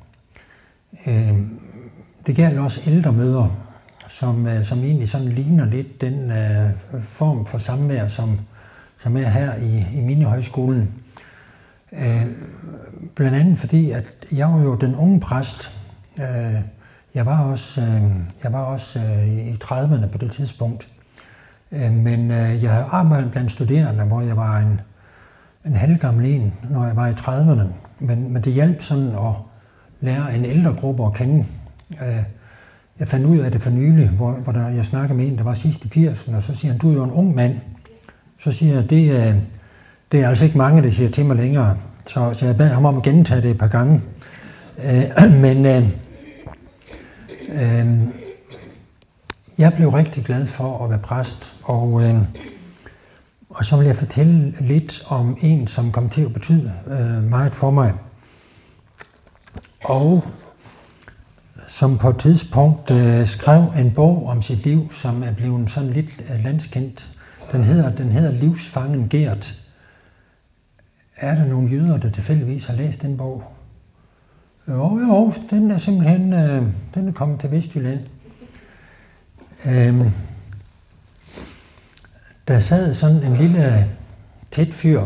Det gælder også ældre mødre, som egentlig sådan ligner lidt den form for samvær, som er her i Minihøjskolen. Blandt andet fordi, at jeg var jo den unge præst. Jeg var også i 30'erne på det tidspunkt. Men jeg havde arbejdet blandt studerende, hvor jeg var en halvgammel en, når jeg var i 30'erne. Men det hjalp sådan at lære en ældre gruppe at kende. Jeg fandt ud af det for nylig, hvor jeg snakkede med en, der var sidst i 80'erne, og så siger han, du er jo en ung mand. Så siger jeg, det er altså ikke mange, der siger til mig længere. Så jeg bad ham om at gentage det et par gange. Jeg blev rigtig glad for at være præst, og så vil jeg fortælle lidt om en, som kom til at betyde meget for mig. Og som på et tidspunkt skrev en bog om sit liv, som er blevet sådan lidt landskendt. Den hedder Livsfangen Gert. Er der nogle jøder, der tilfældigvis har læst den bog? Jo, den er simpelthen den er kommet til Vestjylland. Der sad sådan en lille tæt fyr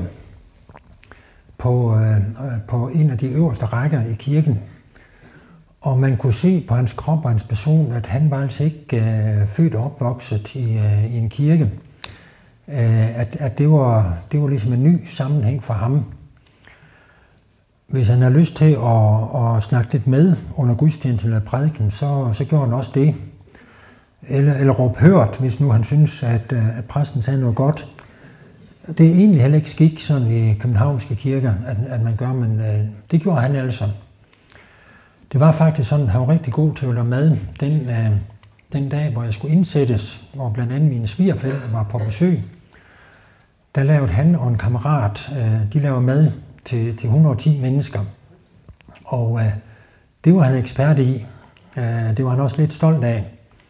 på en af de øverste rækker i kirken, og man kunne se på hans krop og hans person, at han var altså ikke født og opvokset i en kirke. At det var ligesom en ny sammenhæng for ham. Hvis han har lyst til at snakke lidt med under gudstjenesten eller prædiken, så gjorde han også det. Eller råbe hørt, hvis nu han synes, at præsten sagde noget godt. Det er egentlig heller ikke skik sådan i københavnske kirker, at man gør, men det gjorde han altså. Det var faktisk sådan, at han var rigtig god til at lave mad den dag, hvor jeg skulle indsættes, hvor blandt andet mine svigerforældre var på besøg. Der lavede han og en kammerat, de lavede mad til 110 mennesker. Og det var han ekspert i. Det var han også lidt stolt af.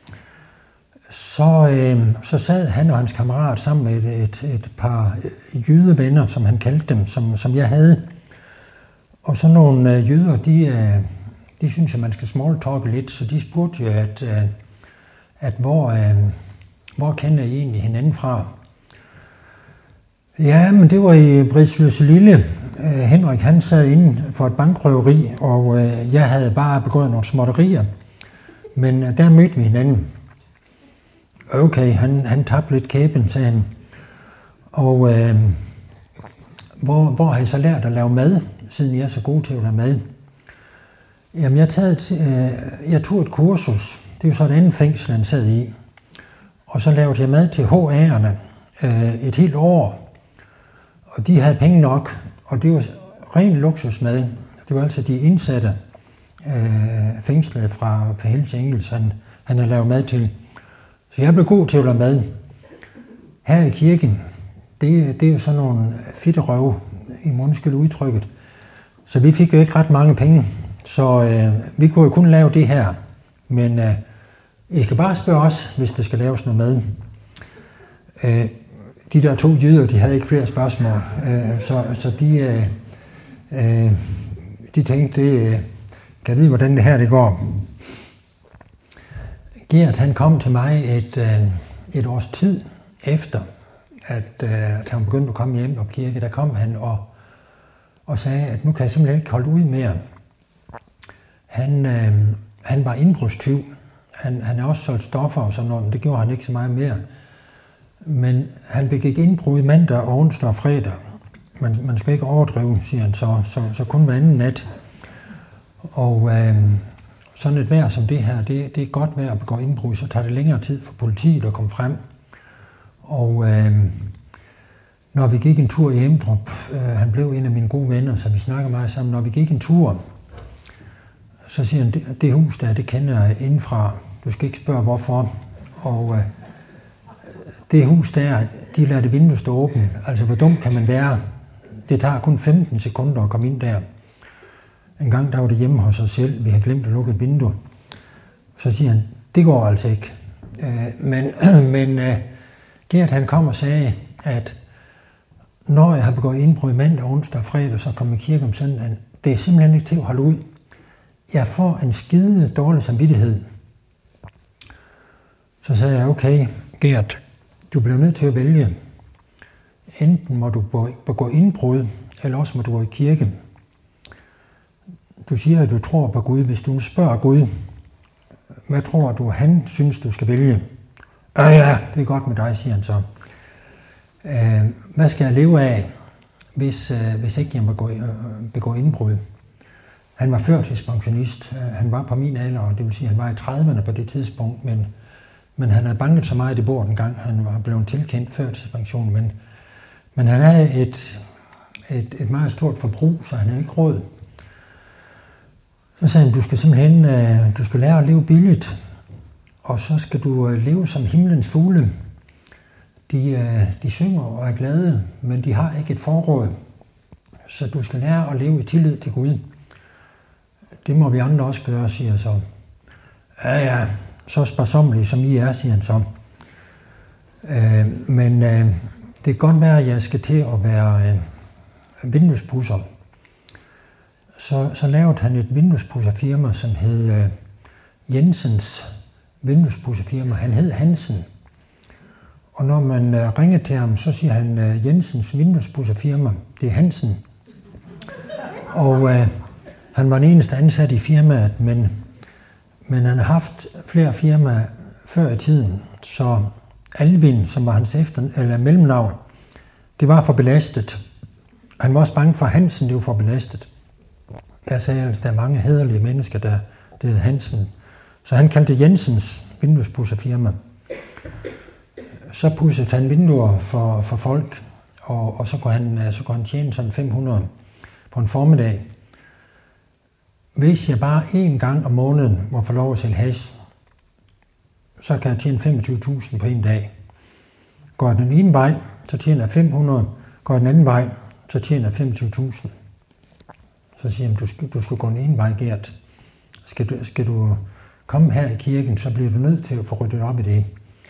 Så sad han og hans kammerat sammen med et par jødevenner, som han kaldte dem, som jeg havde. Og så nogle jøder, de synes, at man skal smalltalke lidt, så de spurgte jo, at hvor kender I egentlig hinanden fra? Ja, men det var i Bridsløselille. Henrik, han sad inde for et bankrøveri, og jeg havde bare begået nogle småtterier. Men der mødte vi hinanden. Okay, han tabte lidt kæben, sagde han. Og hvor har I så lært at lave mad, siden I er så gode til at lave mad? Jamen, jeg tog et kursus. Det er jo så et andet fængsel, han sad i. Og så lavede jeg mad til HA'erne et helt år. Og de havde penge nok, og det var ren luksusmad. Det var altså de indsatte fængslet fra Hells Angels, han havde lavet mad til. Så jeg blev god til at lave mad. Her i kirken, det er jo sådan nogle fedterøve, i undskyld udtrykket. Så vi fik jo ikke ret mange penge, så vi kunne jo kun lave det her. Men I skal bare spørge os, hvis der skal laves noget mad. De der 2 jyder, de havde ikke flere spørgsmål, så de tænkte, kan vide, hvordan det her det går. Gert, han kom til mig et års tid efter, at han begyndte at komme hjem og kirke. Der kom han og sagde, at nu kan jeg simpelthen ikke holde ud mere. Han var indbrudstyv. Han har også solgt stoffer og sådan noget, men det gjorde han ikke så meget mere. Men han begik indbrud mandag og onsdag og fredag. Man skal ikke overdrive, siger han så kun hver anden nat. Og sådan et vejr som det her, det er godt vejr at begå indbrud, så tager det længere tid for politiet at komme frem. Og når vi gik en tur i Emdrup, han blev en af mine gode venner, så vi snakker meget sammen. Når vi gik en tur, så siger han, det hus der, det kender jeg indenfra. Du skal ikke spørge hvorfor. Og det hus der, de lader det vindue stå åbent. Altså hvor dumt kan man være? Det tager kun 15 sekunder at komme ind der. En gang der var det hjemme hos os selv, vi har glemt at lukke et vindue. Så siger han, det går altså ikke. Men Gert han kom og sagde, at når jeg har begået indbrud mandag, onsdag og fredag, så kommer jeg i kirke om søndagen. Det er simpelthen ikke til at holde ud. Jeg får en skide dårlig samvittighed. Så sagde jeg, okay, Gert, du bliver nødt til at vælge. Enten må du begå indbrud, eller også må du gå i kirke. Du siger, at du tror på Gud. Hvis du spørger Gud, hvad tror du, han synes, du skal vælge? Ja, det er godt med dig, siger han så. Hvad skal jeg leve af, hvis ikke jeg må begå indbrud? Han var førtidspensionist. Han var på min alder, og det vil sige, at han var i 30'erne på det tidspunkt, men han havde banket så meget i bordet en gang. Han var blevet tilkendt førtidspension, men han havde et meget stort forbrug, så han havde ikke råd. Så sagde han, du skal simpelthen lære at leve billigt, og så skal du leve som himlens fugle. De synger og er glade, men de har ikke et forråd. Så du skal lære at leve i tillid til Gud. Det må vi andre også gøre, siger jeg så. Ja, så sparsommelige som I er, siger han så. Men det kan godt være, at jeg skal til at være vinduespudser. Så lavede han et vinduespudserfirma, som hed Jensens vinduespudserfirma. Han hed Hansen. Og når man ringer til ham, så siger han Jensens vinduespudserfirma. Det er Hansen. Og han var den eneste ansat i firmaet, men han har haft flere firmaer før i tiden. Så Alvin, som var hans mellemnavn, det var for belastet. Han var også bange for Hansen, det var for belastet. Jeg sagde, at der er mange hæderlige mennesker, der hed Hansen. Så han kaldte Jensens vinduespudserfirma. Så pudsede han vinduer for folk, og så kunne han tjene sådan 500 på en formiddag. Hvis jeg bare en gang om måneden må få lov at sælge hash, så kan jeg tjene 25.000 på en dag. Går jeg den ene vej, så tjener jeg 500. Går jeg den anden vej, så tjener jeg 25.000. Så siger han, du skal gå den ene vej, Gert. Skal du komme her i kirken, så bliver du nødt til at få ryddet op i det.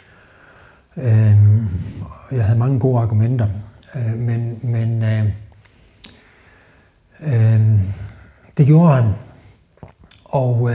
Jeg havde mange gode argumenter, men det gjorde han. Og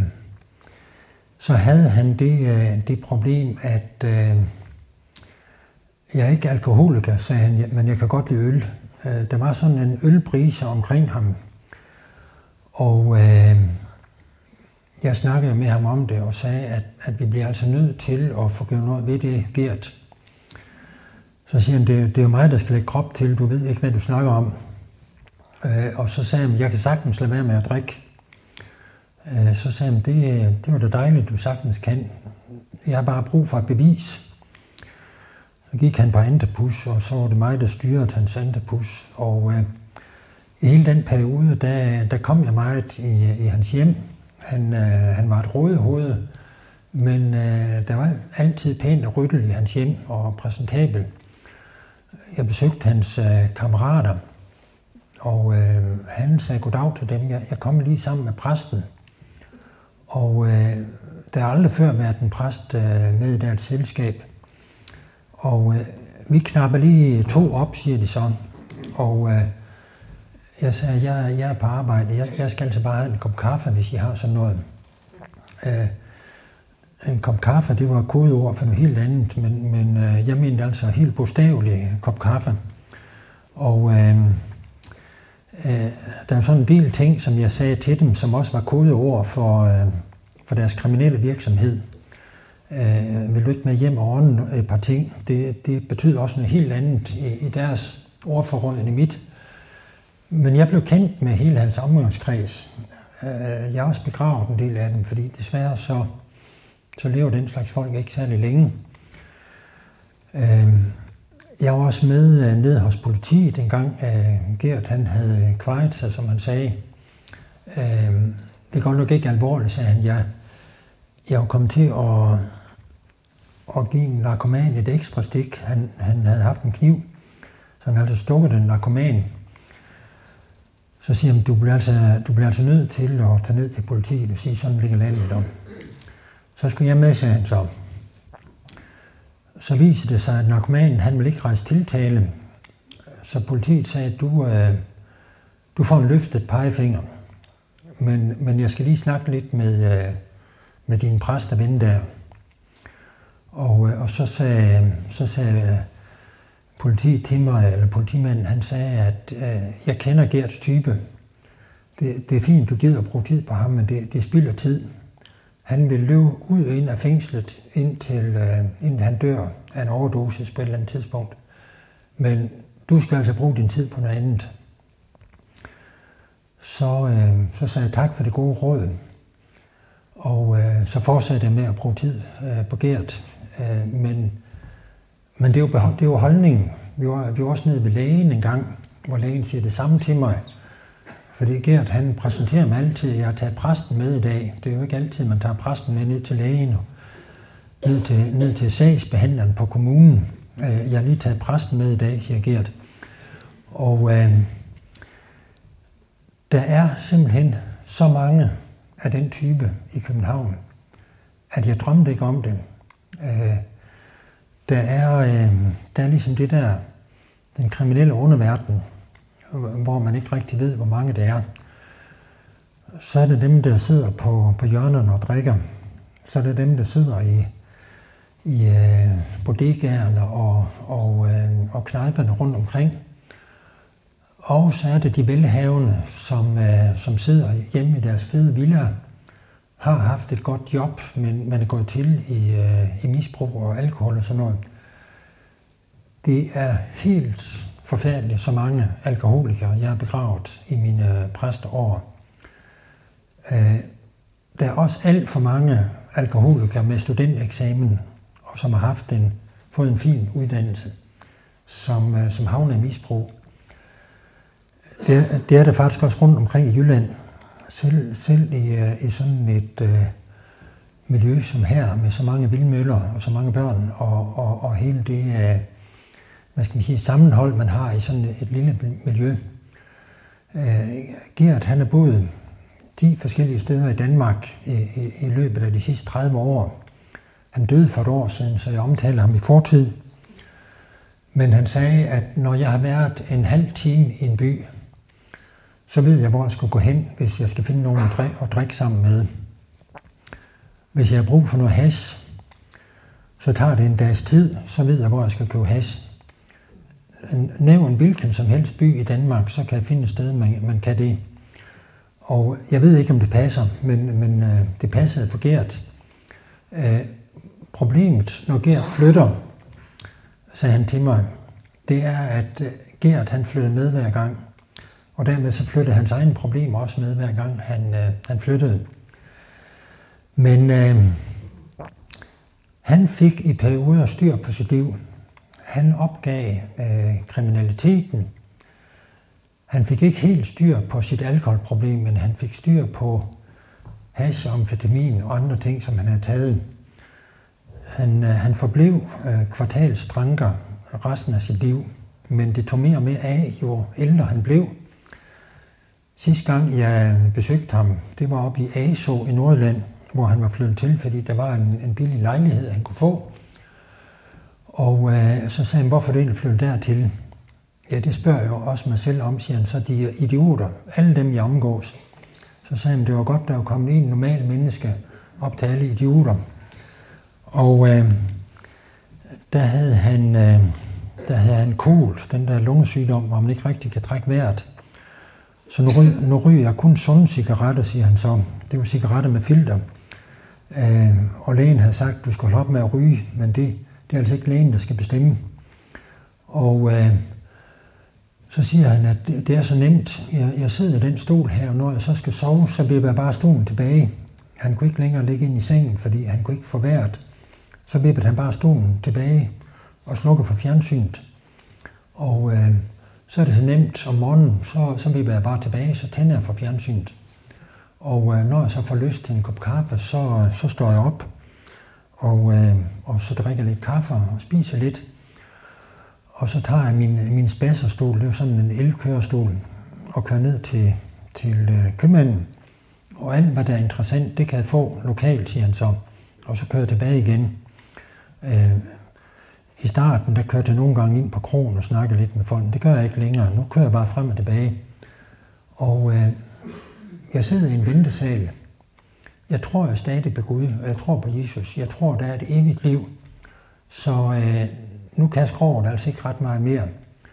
så havde han det problem, at jeg er ikke alkoholiker, sagde han, men jeg kan godt lide øl. Der var sådan en ølbrise omkring ham, og jeg snakkede med ham om det og sagde, at vi bliver altså nødt til at få gjort noget ved det, Gert. Så siger han, det er jo mig, der skal lægge krop til, du ved ikke, hvad du snakker om. Og så sagde han, jeg kan sagtens lade være med at drikke. Så sagde han, det var da dejligt, du sagtens kan. Jeg har bare brug for et bevis. Så gik han på Antepus, og så var det mig, der styrede hans Antepus. Og i hele den periode, der kom jeg meget i hans hjem. Han var et rådehoved, men der var altid pænt og ryddeligt i hans hjem og præsentabel. Jeg besøgte hans kammerater, og han sagde goddag til dem. Jeg kom lige sammen med præsten, og der har aldrig før været en præst med i deres selskab. Og vi knapper lige 2 op, siger de så. Og jeg sagde, jeg er på arbejde. Jeg skal altså bare have en kop kaffe, hvis I har sådan noget. En kop kaffe, det var kodeord for noget helt andet, men jeg mente altså helt bogstaveligt kop kaffe. Og der er sådan en del ting, som jeg sagde til dem, som også var kodeord for deres kriminelle virksomhed. Vil du ikke med hjem og ordne et par ting? Det betyder også noget helt andet i deres ordforråd end i mit. Men jeg blev kendt med hele hans omgangskreds. Jeg har også begravet en del af dem, fordi desværre så lever den slags folk ikke særlig længe. Jeg var også med ned hos politiet en gang. Gert, han havde kvejet sig, som han sagde. Det går nok ikke alvorligt, sagde han. Jeg var kommet til at give en narkoman et ekstra stik. Han havde haft en kniv, så han havde stukket den narkoman. Så siger han, du bliver altså nødt til at tage ned til politiet og sige, sådan ligger landet om. Så skulle jeg med, sagde han så. Så viser det sig, at narkomanen, han vil ikke rejse tiltale. Så politiet sagde, at du får en løftet pegefinger. Men jeg skal lige snakke lidt med din præst og ven der. Og så sagde politiet til mig, eller politimanden, han sagde, at jeg kender Gerts type. Det er fint, du gider at bruge tid på ham, men det spilder tid. Han vil løbe ud og ind af fængslet, indtil han dør af en overdosis på et eller andet tidspunkt. Men du skal altså bruge din tid på noget andet. Så sagde jeg tak for det gode råd. Og så fortsatte jeg med at bruge tid på Gert. Men det var holdningen. Vi var også nede ved lægen en gang, hvor lægen siger det samme til mig. Fordi Gert, han præsenterer mig altid, at jeg har taget præsten med i dag. Det er jo ikke altid, man tager præsten med ned til lægen og ned til sagsbehandleren på kommunen. Jeg har lige taget præsten med i dag, siger Gert. Og der er simpelthen så mange af den type i København, at jeg drømte ikke om det. Der er ligesom det der, den kriminelle underverden, hvor man ikke rigtig ved, hvor mange det er. Så er det dem, der sidder på hjørnerne og drikker. Så er det dem, der sidder i bodegaerne og knejperne rundt omkring. Og så er det de velhavende, som sidder hjemme i deres fede villaer, har haft et godt job, men man er gået til i misbrug og alkohol og sådan noget. Det er helt forfærdeligt, så mange alkoholikere, jeg har begravet i mine præsteår. Der er også alt for mange alkoholikere med studenteksamen, og som har fået en fin uddannelse, som havner i misbrug. Det er der faktisk også rundt omkring i Jylland. Selv i sådan et miljø som her, med så mange vildmøller og så mange børn, og hele det sammenhold, man har i sådan et lille miljø. Gert, han har boet 10 forskellige steder i Danmark i løbet af de sidste 30 år. Han døde for et år siden, så jeg omtaler ham i fortid. Men han sagde, at når jeg har været en halv time i en by, så ved jeg, hvor jeg skal gå hen, hvis jeg skal finde nogen at drikke sammen med. Hvis jeg har brug for noget hash, så tager det en dags tid, så ved jeg, hvor jeg skal købe hash. Nævn hvilken som helst by i Danmark, så kan jeg finde et sted, man kan det. Og jeg ved ikke, om det passer, men det passede for Gert. Problemet, når Gert flytter, sagde han til mig, det er, at Gert han flyttede med hver gang. Og dermed så flyttede hans egne problemer også med hver gang han flyttede. Men han fik i perioder styr på sit liv. Han opgav kriminaliteten. Han fik ikke helt styr på sit alkoholproblem, men han fik styr på hash, amfetamin og andre ting, som han havde taget. Han forblev kvartalsdranker resten af sit liv, men det tog mere og mere af, jo ældre han blev. Sidste gang jeg besøgte ham, det var oppe i Aso i Nordjylland, hvor han var flyttet til, fordi der var en billig lejlighed, han kunne få. Og så sagde han, hvorfor det flyttede dertil? Ja, det spørger jeg jo også mig selv om, siger han, så de er idioter, alle dem jeg omgås. Så sagde han, det var godt, der var kommet en normal menneske op til alle idioter. Og der havde han KOL, den der lungesygdom, hvor man ikke rigtig kan trække vejret. Så nu ryger jeg kun sunde cigaretter, siger han så. Det var cigaretter med filter. Og lægen havde sagt, at du skal holde op med at ryge, men det er altså ikke lægen, der skal bestemme. Og så siger han, at det er så nemt. Jeg sidder i den stol her, og når jeg så skal sove, så bliver jeg bare stolen tilbage. Han kunne ikke længere ligge ind i sengen, fordi han kunne ikke få vejret. Så vippede han bare stolen tilbage og slukkede for fjernsynet. Og så er det så nemt om morgenen, så vipper jeg bare tilbage, så tænder jeg for fjernsynet. Og når jeg så får lyst til en kop kaffe, så står jeg op, og så drikker jeg lidt kaffe og spiser lidt. Og så tager jeg min spasserstol, det er jo sådan en elkørestol, og kører ned til købmanden. Og alt, hvad der er interessant, det kan jeg få lokalt, siger han så. Og så kører jeg tilbage igen. I starten, der kørte jeg nogle gange ind på krogen og snakkede lidt med folk. Det gør jeg ikke længere. Nu kører jeg bare frem og tilbage. Og jeg sidder i en ventesal. Jeg tror jeg stadig på Gud, og jeg tror på Jesus. Jeg tror, der er et evigt liv. Så nu kan jeg skrovet altså ikke ret meget mere.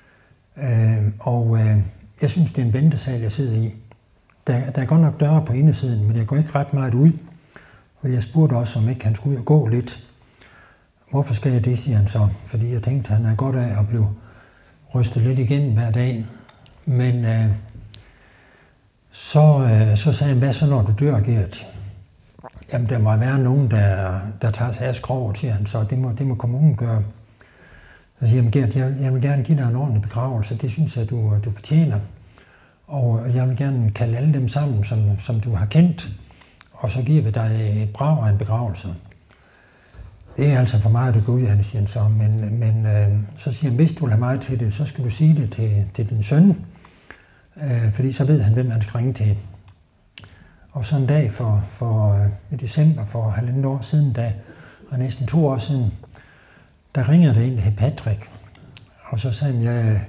Jeg synes, det er en ventesal, jeg sidder i. Der er godt nok døre på indersiden, men jeg går ikke ret meget ud. Fordi jeg spurgte også, om ikke han skulle ud og gå lidt. Hvorfor skal jeg det, siger han så. Fordi jeg tænkte, han er godt af at blive rystet lidt igen hver dag. Men så sagde han, hvad så når du dør, Gert? Jamen, der må være nogen, der tager sig af skroget, siger han så. Det må kommunen gøre. Så siger han, Gert, jeg vil gerne give dig en ordentlig begravelse. Det synes jeg, du fortjener. Og jeg vil gerne kalde alle dem sammen, som du har kendt. Og så giver vi dig et brag af en begravelse. Det er altså for meget at gå ud, han siger så. Men så siger han, hvis du vil have mig til det, så skal du sige det til din søn. Fordi så ved han, hvem han skal ringe til. Og så en dag i december for 1,5 år siden, og næsten 2 år siden, der ringer der en, der hedder Patrick. Og så sagde han, jeg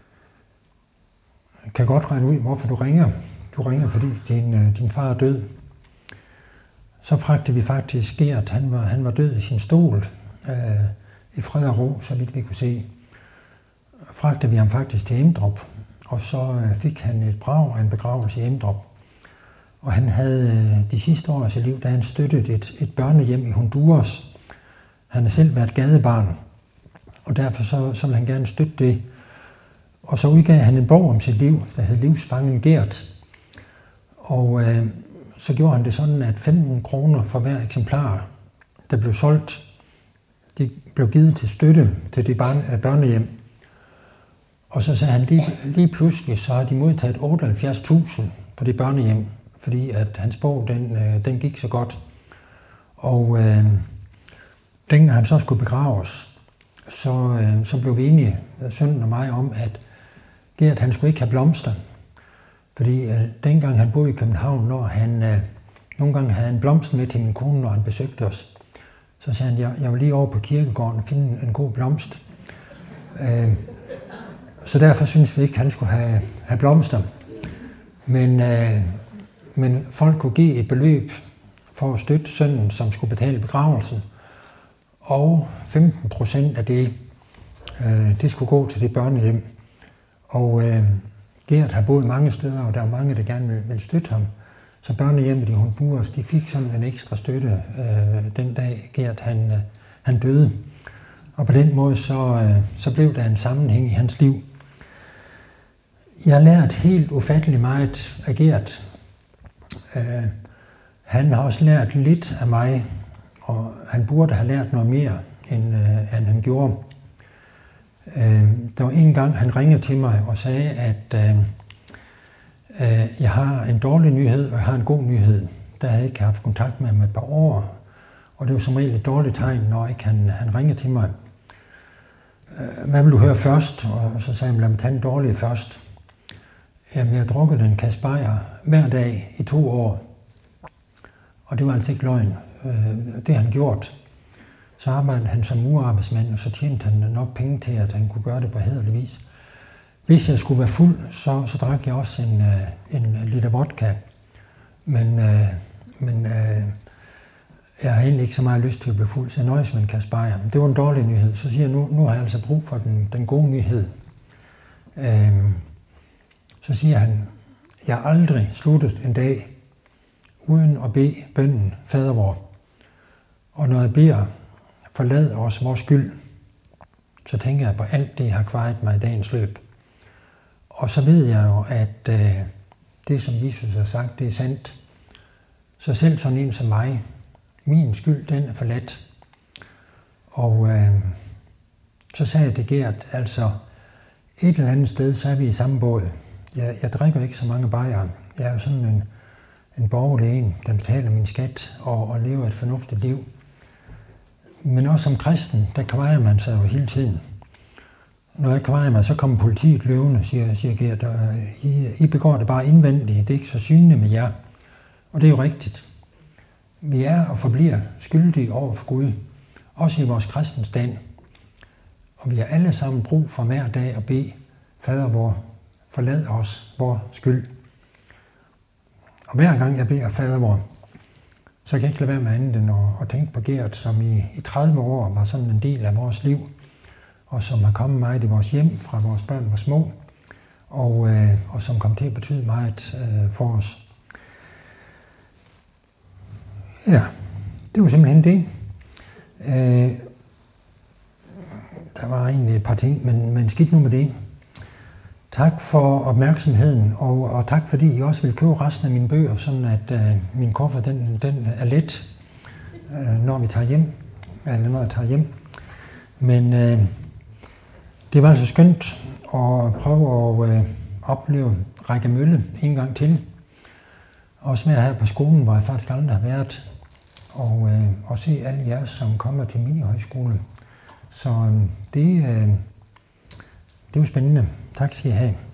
kan godt regne ud, hvorfor du ringer. Du ringer, fordi din far er død. Så fragtede vi faktisk Gert, han var død i sin stol, i fred og ro, så vidt vi kunne se. Fragtede vi ham faktisk til Emdrup, og så fik han et brag af en begravelse i Emdrup. Og han havde de sidste år af sit liv, da han støttede et børnehjem i Honduras. Han har selv været gadebarn, og derfor så ville han gerne støtte det. Og så udgav han en bog om sit liv, der hed Livsfangen Gert. Og så gjorde han det sådan, at 15 kroner for hver eksemplar, der blev solgt, de blev givet til støtte til det børnehjem. Og så sagde han, lige pludselig, så har de modtaget 78.000 på det børnehjem, fordi at hans bog, den gik så godt. Og dengang han så skulle begraves, så blev vi enige, sønnen og mig, om, at Gert, han skulle ikke have blomster. Fordi dengang han boede i København, når han nogle gange havde en blomst med til min kone, når han besøgte os, så sagde han, jeg vil lige over på kirkegården og finde en god blomst. Så derfor synes vi ikke, at han skulle have blomster. Men folk kunne give et beløb for at støtte sønnen, som skulle betale begravelsen. Og 15% af det skulle gå til det børnehjem. Og Gert har boet mange steder, og der er mange, der gerne vil støtte ham. Så børnehjemmet i Honduras, de fik sådan en ekstra støtte den dag Gert han døde. Og på den måde så blev der en sammenhæng i hans liv. Jeg har lært helt ufattelig meget af Gert. Han har også lært lidt af mig, og han burde have lært noget mere, end han gjorde. Der var en gang, han ringede til mig og sagde, at jeg har en dårlig nyhed, og jeg har en god nyhed. Der havde jeg ikke haft kontakt med ham et par år, og det var som regel et dårligt tegn, når ikke han ringede til mig. Hvad vil du høre først? Og så sagde han, lad mig tage den dårlige først. Jamen, jeg har drukket en kasse bajer hver dag i 2 år, og det var altså ikke løgn. Det har han gjort. Så arbejdede han som murarbejdsmand, og så tjente han nok penge til, at han kunne gøre det på hæderlig vis. Hvis jeg skulle være fuld, så drak jeg også en liter vodka. Men jeg har egentlig ikke så meget lyst til at blive fuld, så jeg nøjes med en kasse bajer. Det var en dårlig nyhed. Så siger jeg, nu har jeg altså brug for den gode nyhed. Så siger han, jeg har aldrig sluttet en dag uden at bede bønnen Fader vor. Og når jeg beder, forlad os vores skyld, så tænker jeg på alt det, jeg har kvaret mig i dagens løb. Og så ved jeg jo, at det, som Jesus har sagt, det er sandt. Så selv sådan en som mig, min skyld, den er forladt. Og så sagde jeg til Gert, altså et eller andet sted, så er vi i samme båd. Jeg drikker ikke så mange bajere. Jeg er jo sådan en borgerlig en, der betaler min skat og lever et fornuftigt liv. Men også som kristen, der kvarer man sig jo hele tiden. Når jeg kvarer mig, så kommer politiet løvende, siger Gert, og I begår det bare indvendigt, det er ikke så synligt med jer. Og det er jo rigtigt. Vi er og forbliver skyldige over for Gud, også i vores kristens stand. Og vi har alle sammen brug for hver dag at bede, Fader vor, forlad os vor skyld. Og hver gang jeg beder Fader vor, så kan jeg ikke lade være med andet end at tænke på Gert, som i 30 år var sådan en del af vores liv, og som har kommet meget i vores hjem, fra vores børn var små, og som kom til at betyde meget for os. Ja, det var simpelthen det. Der var egentlig et par ting, men skidt nu med det. Tak for opmærksomheden, og tak fordi I også vil købe resten af mine bøger, sådan at min kuffert den er let, når vi tager hjem, eller når jeg tager hjem. Men det var altså skønt at prøve at opleve Rækkemølle en gang til. Også med her på skolen, hvor jeg faktisk aldrig har været, og se alle jer, som kommer til minihøjskole. Så det er jo spændende. Tak skal I have.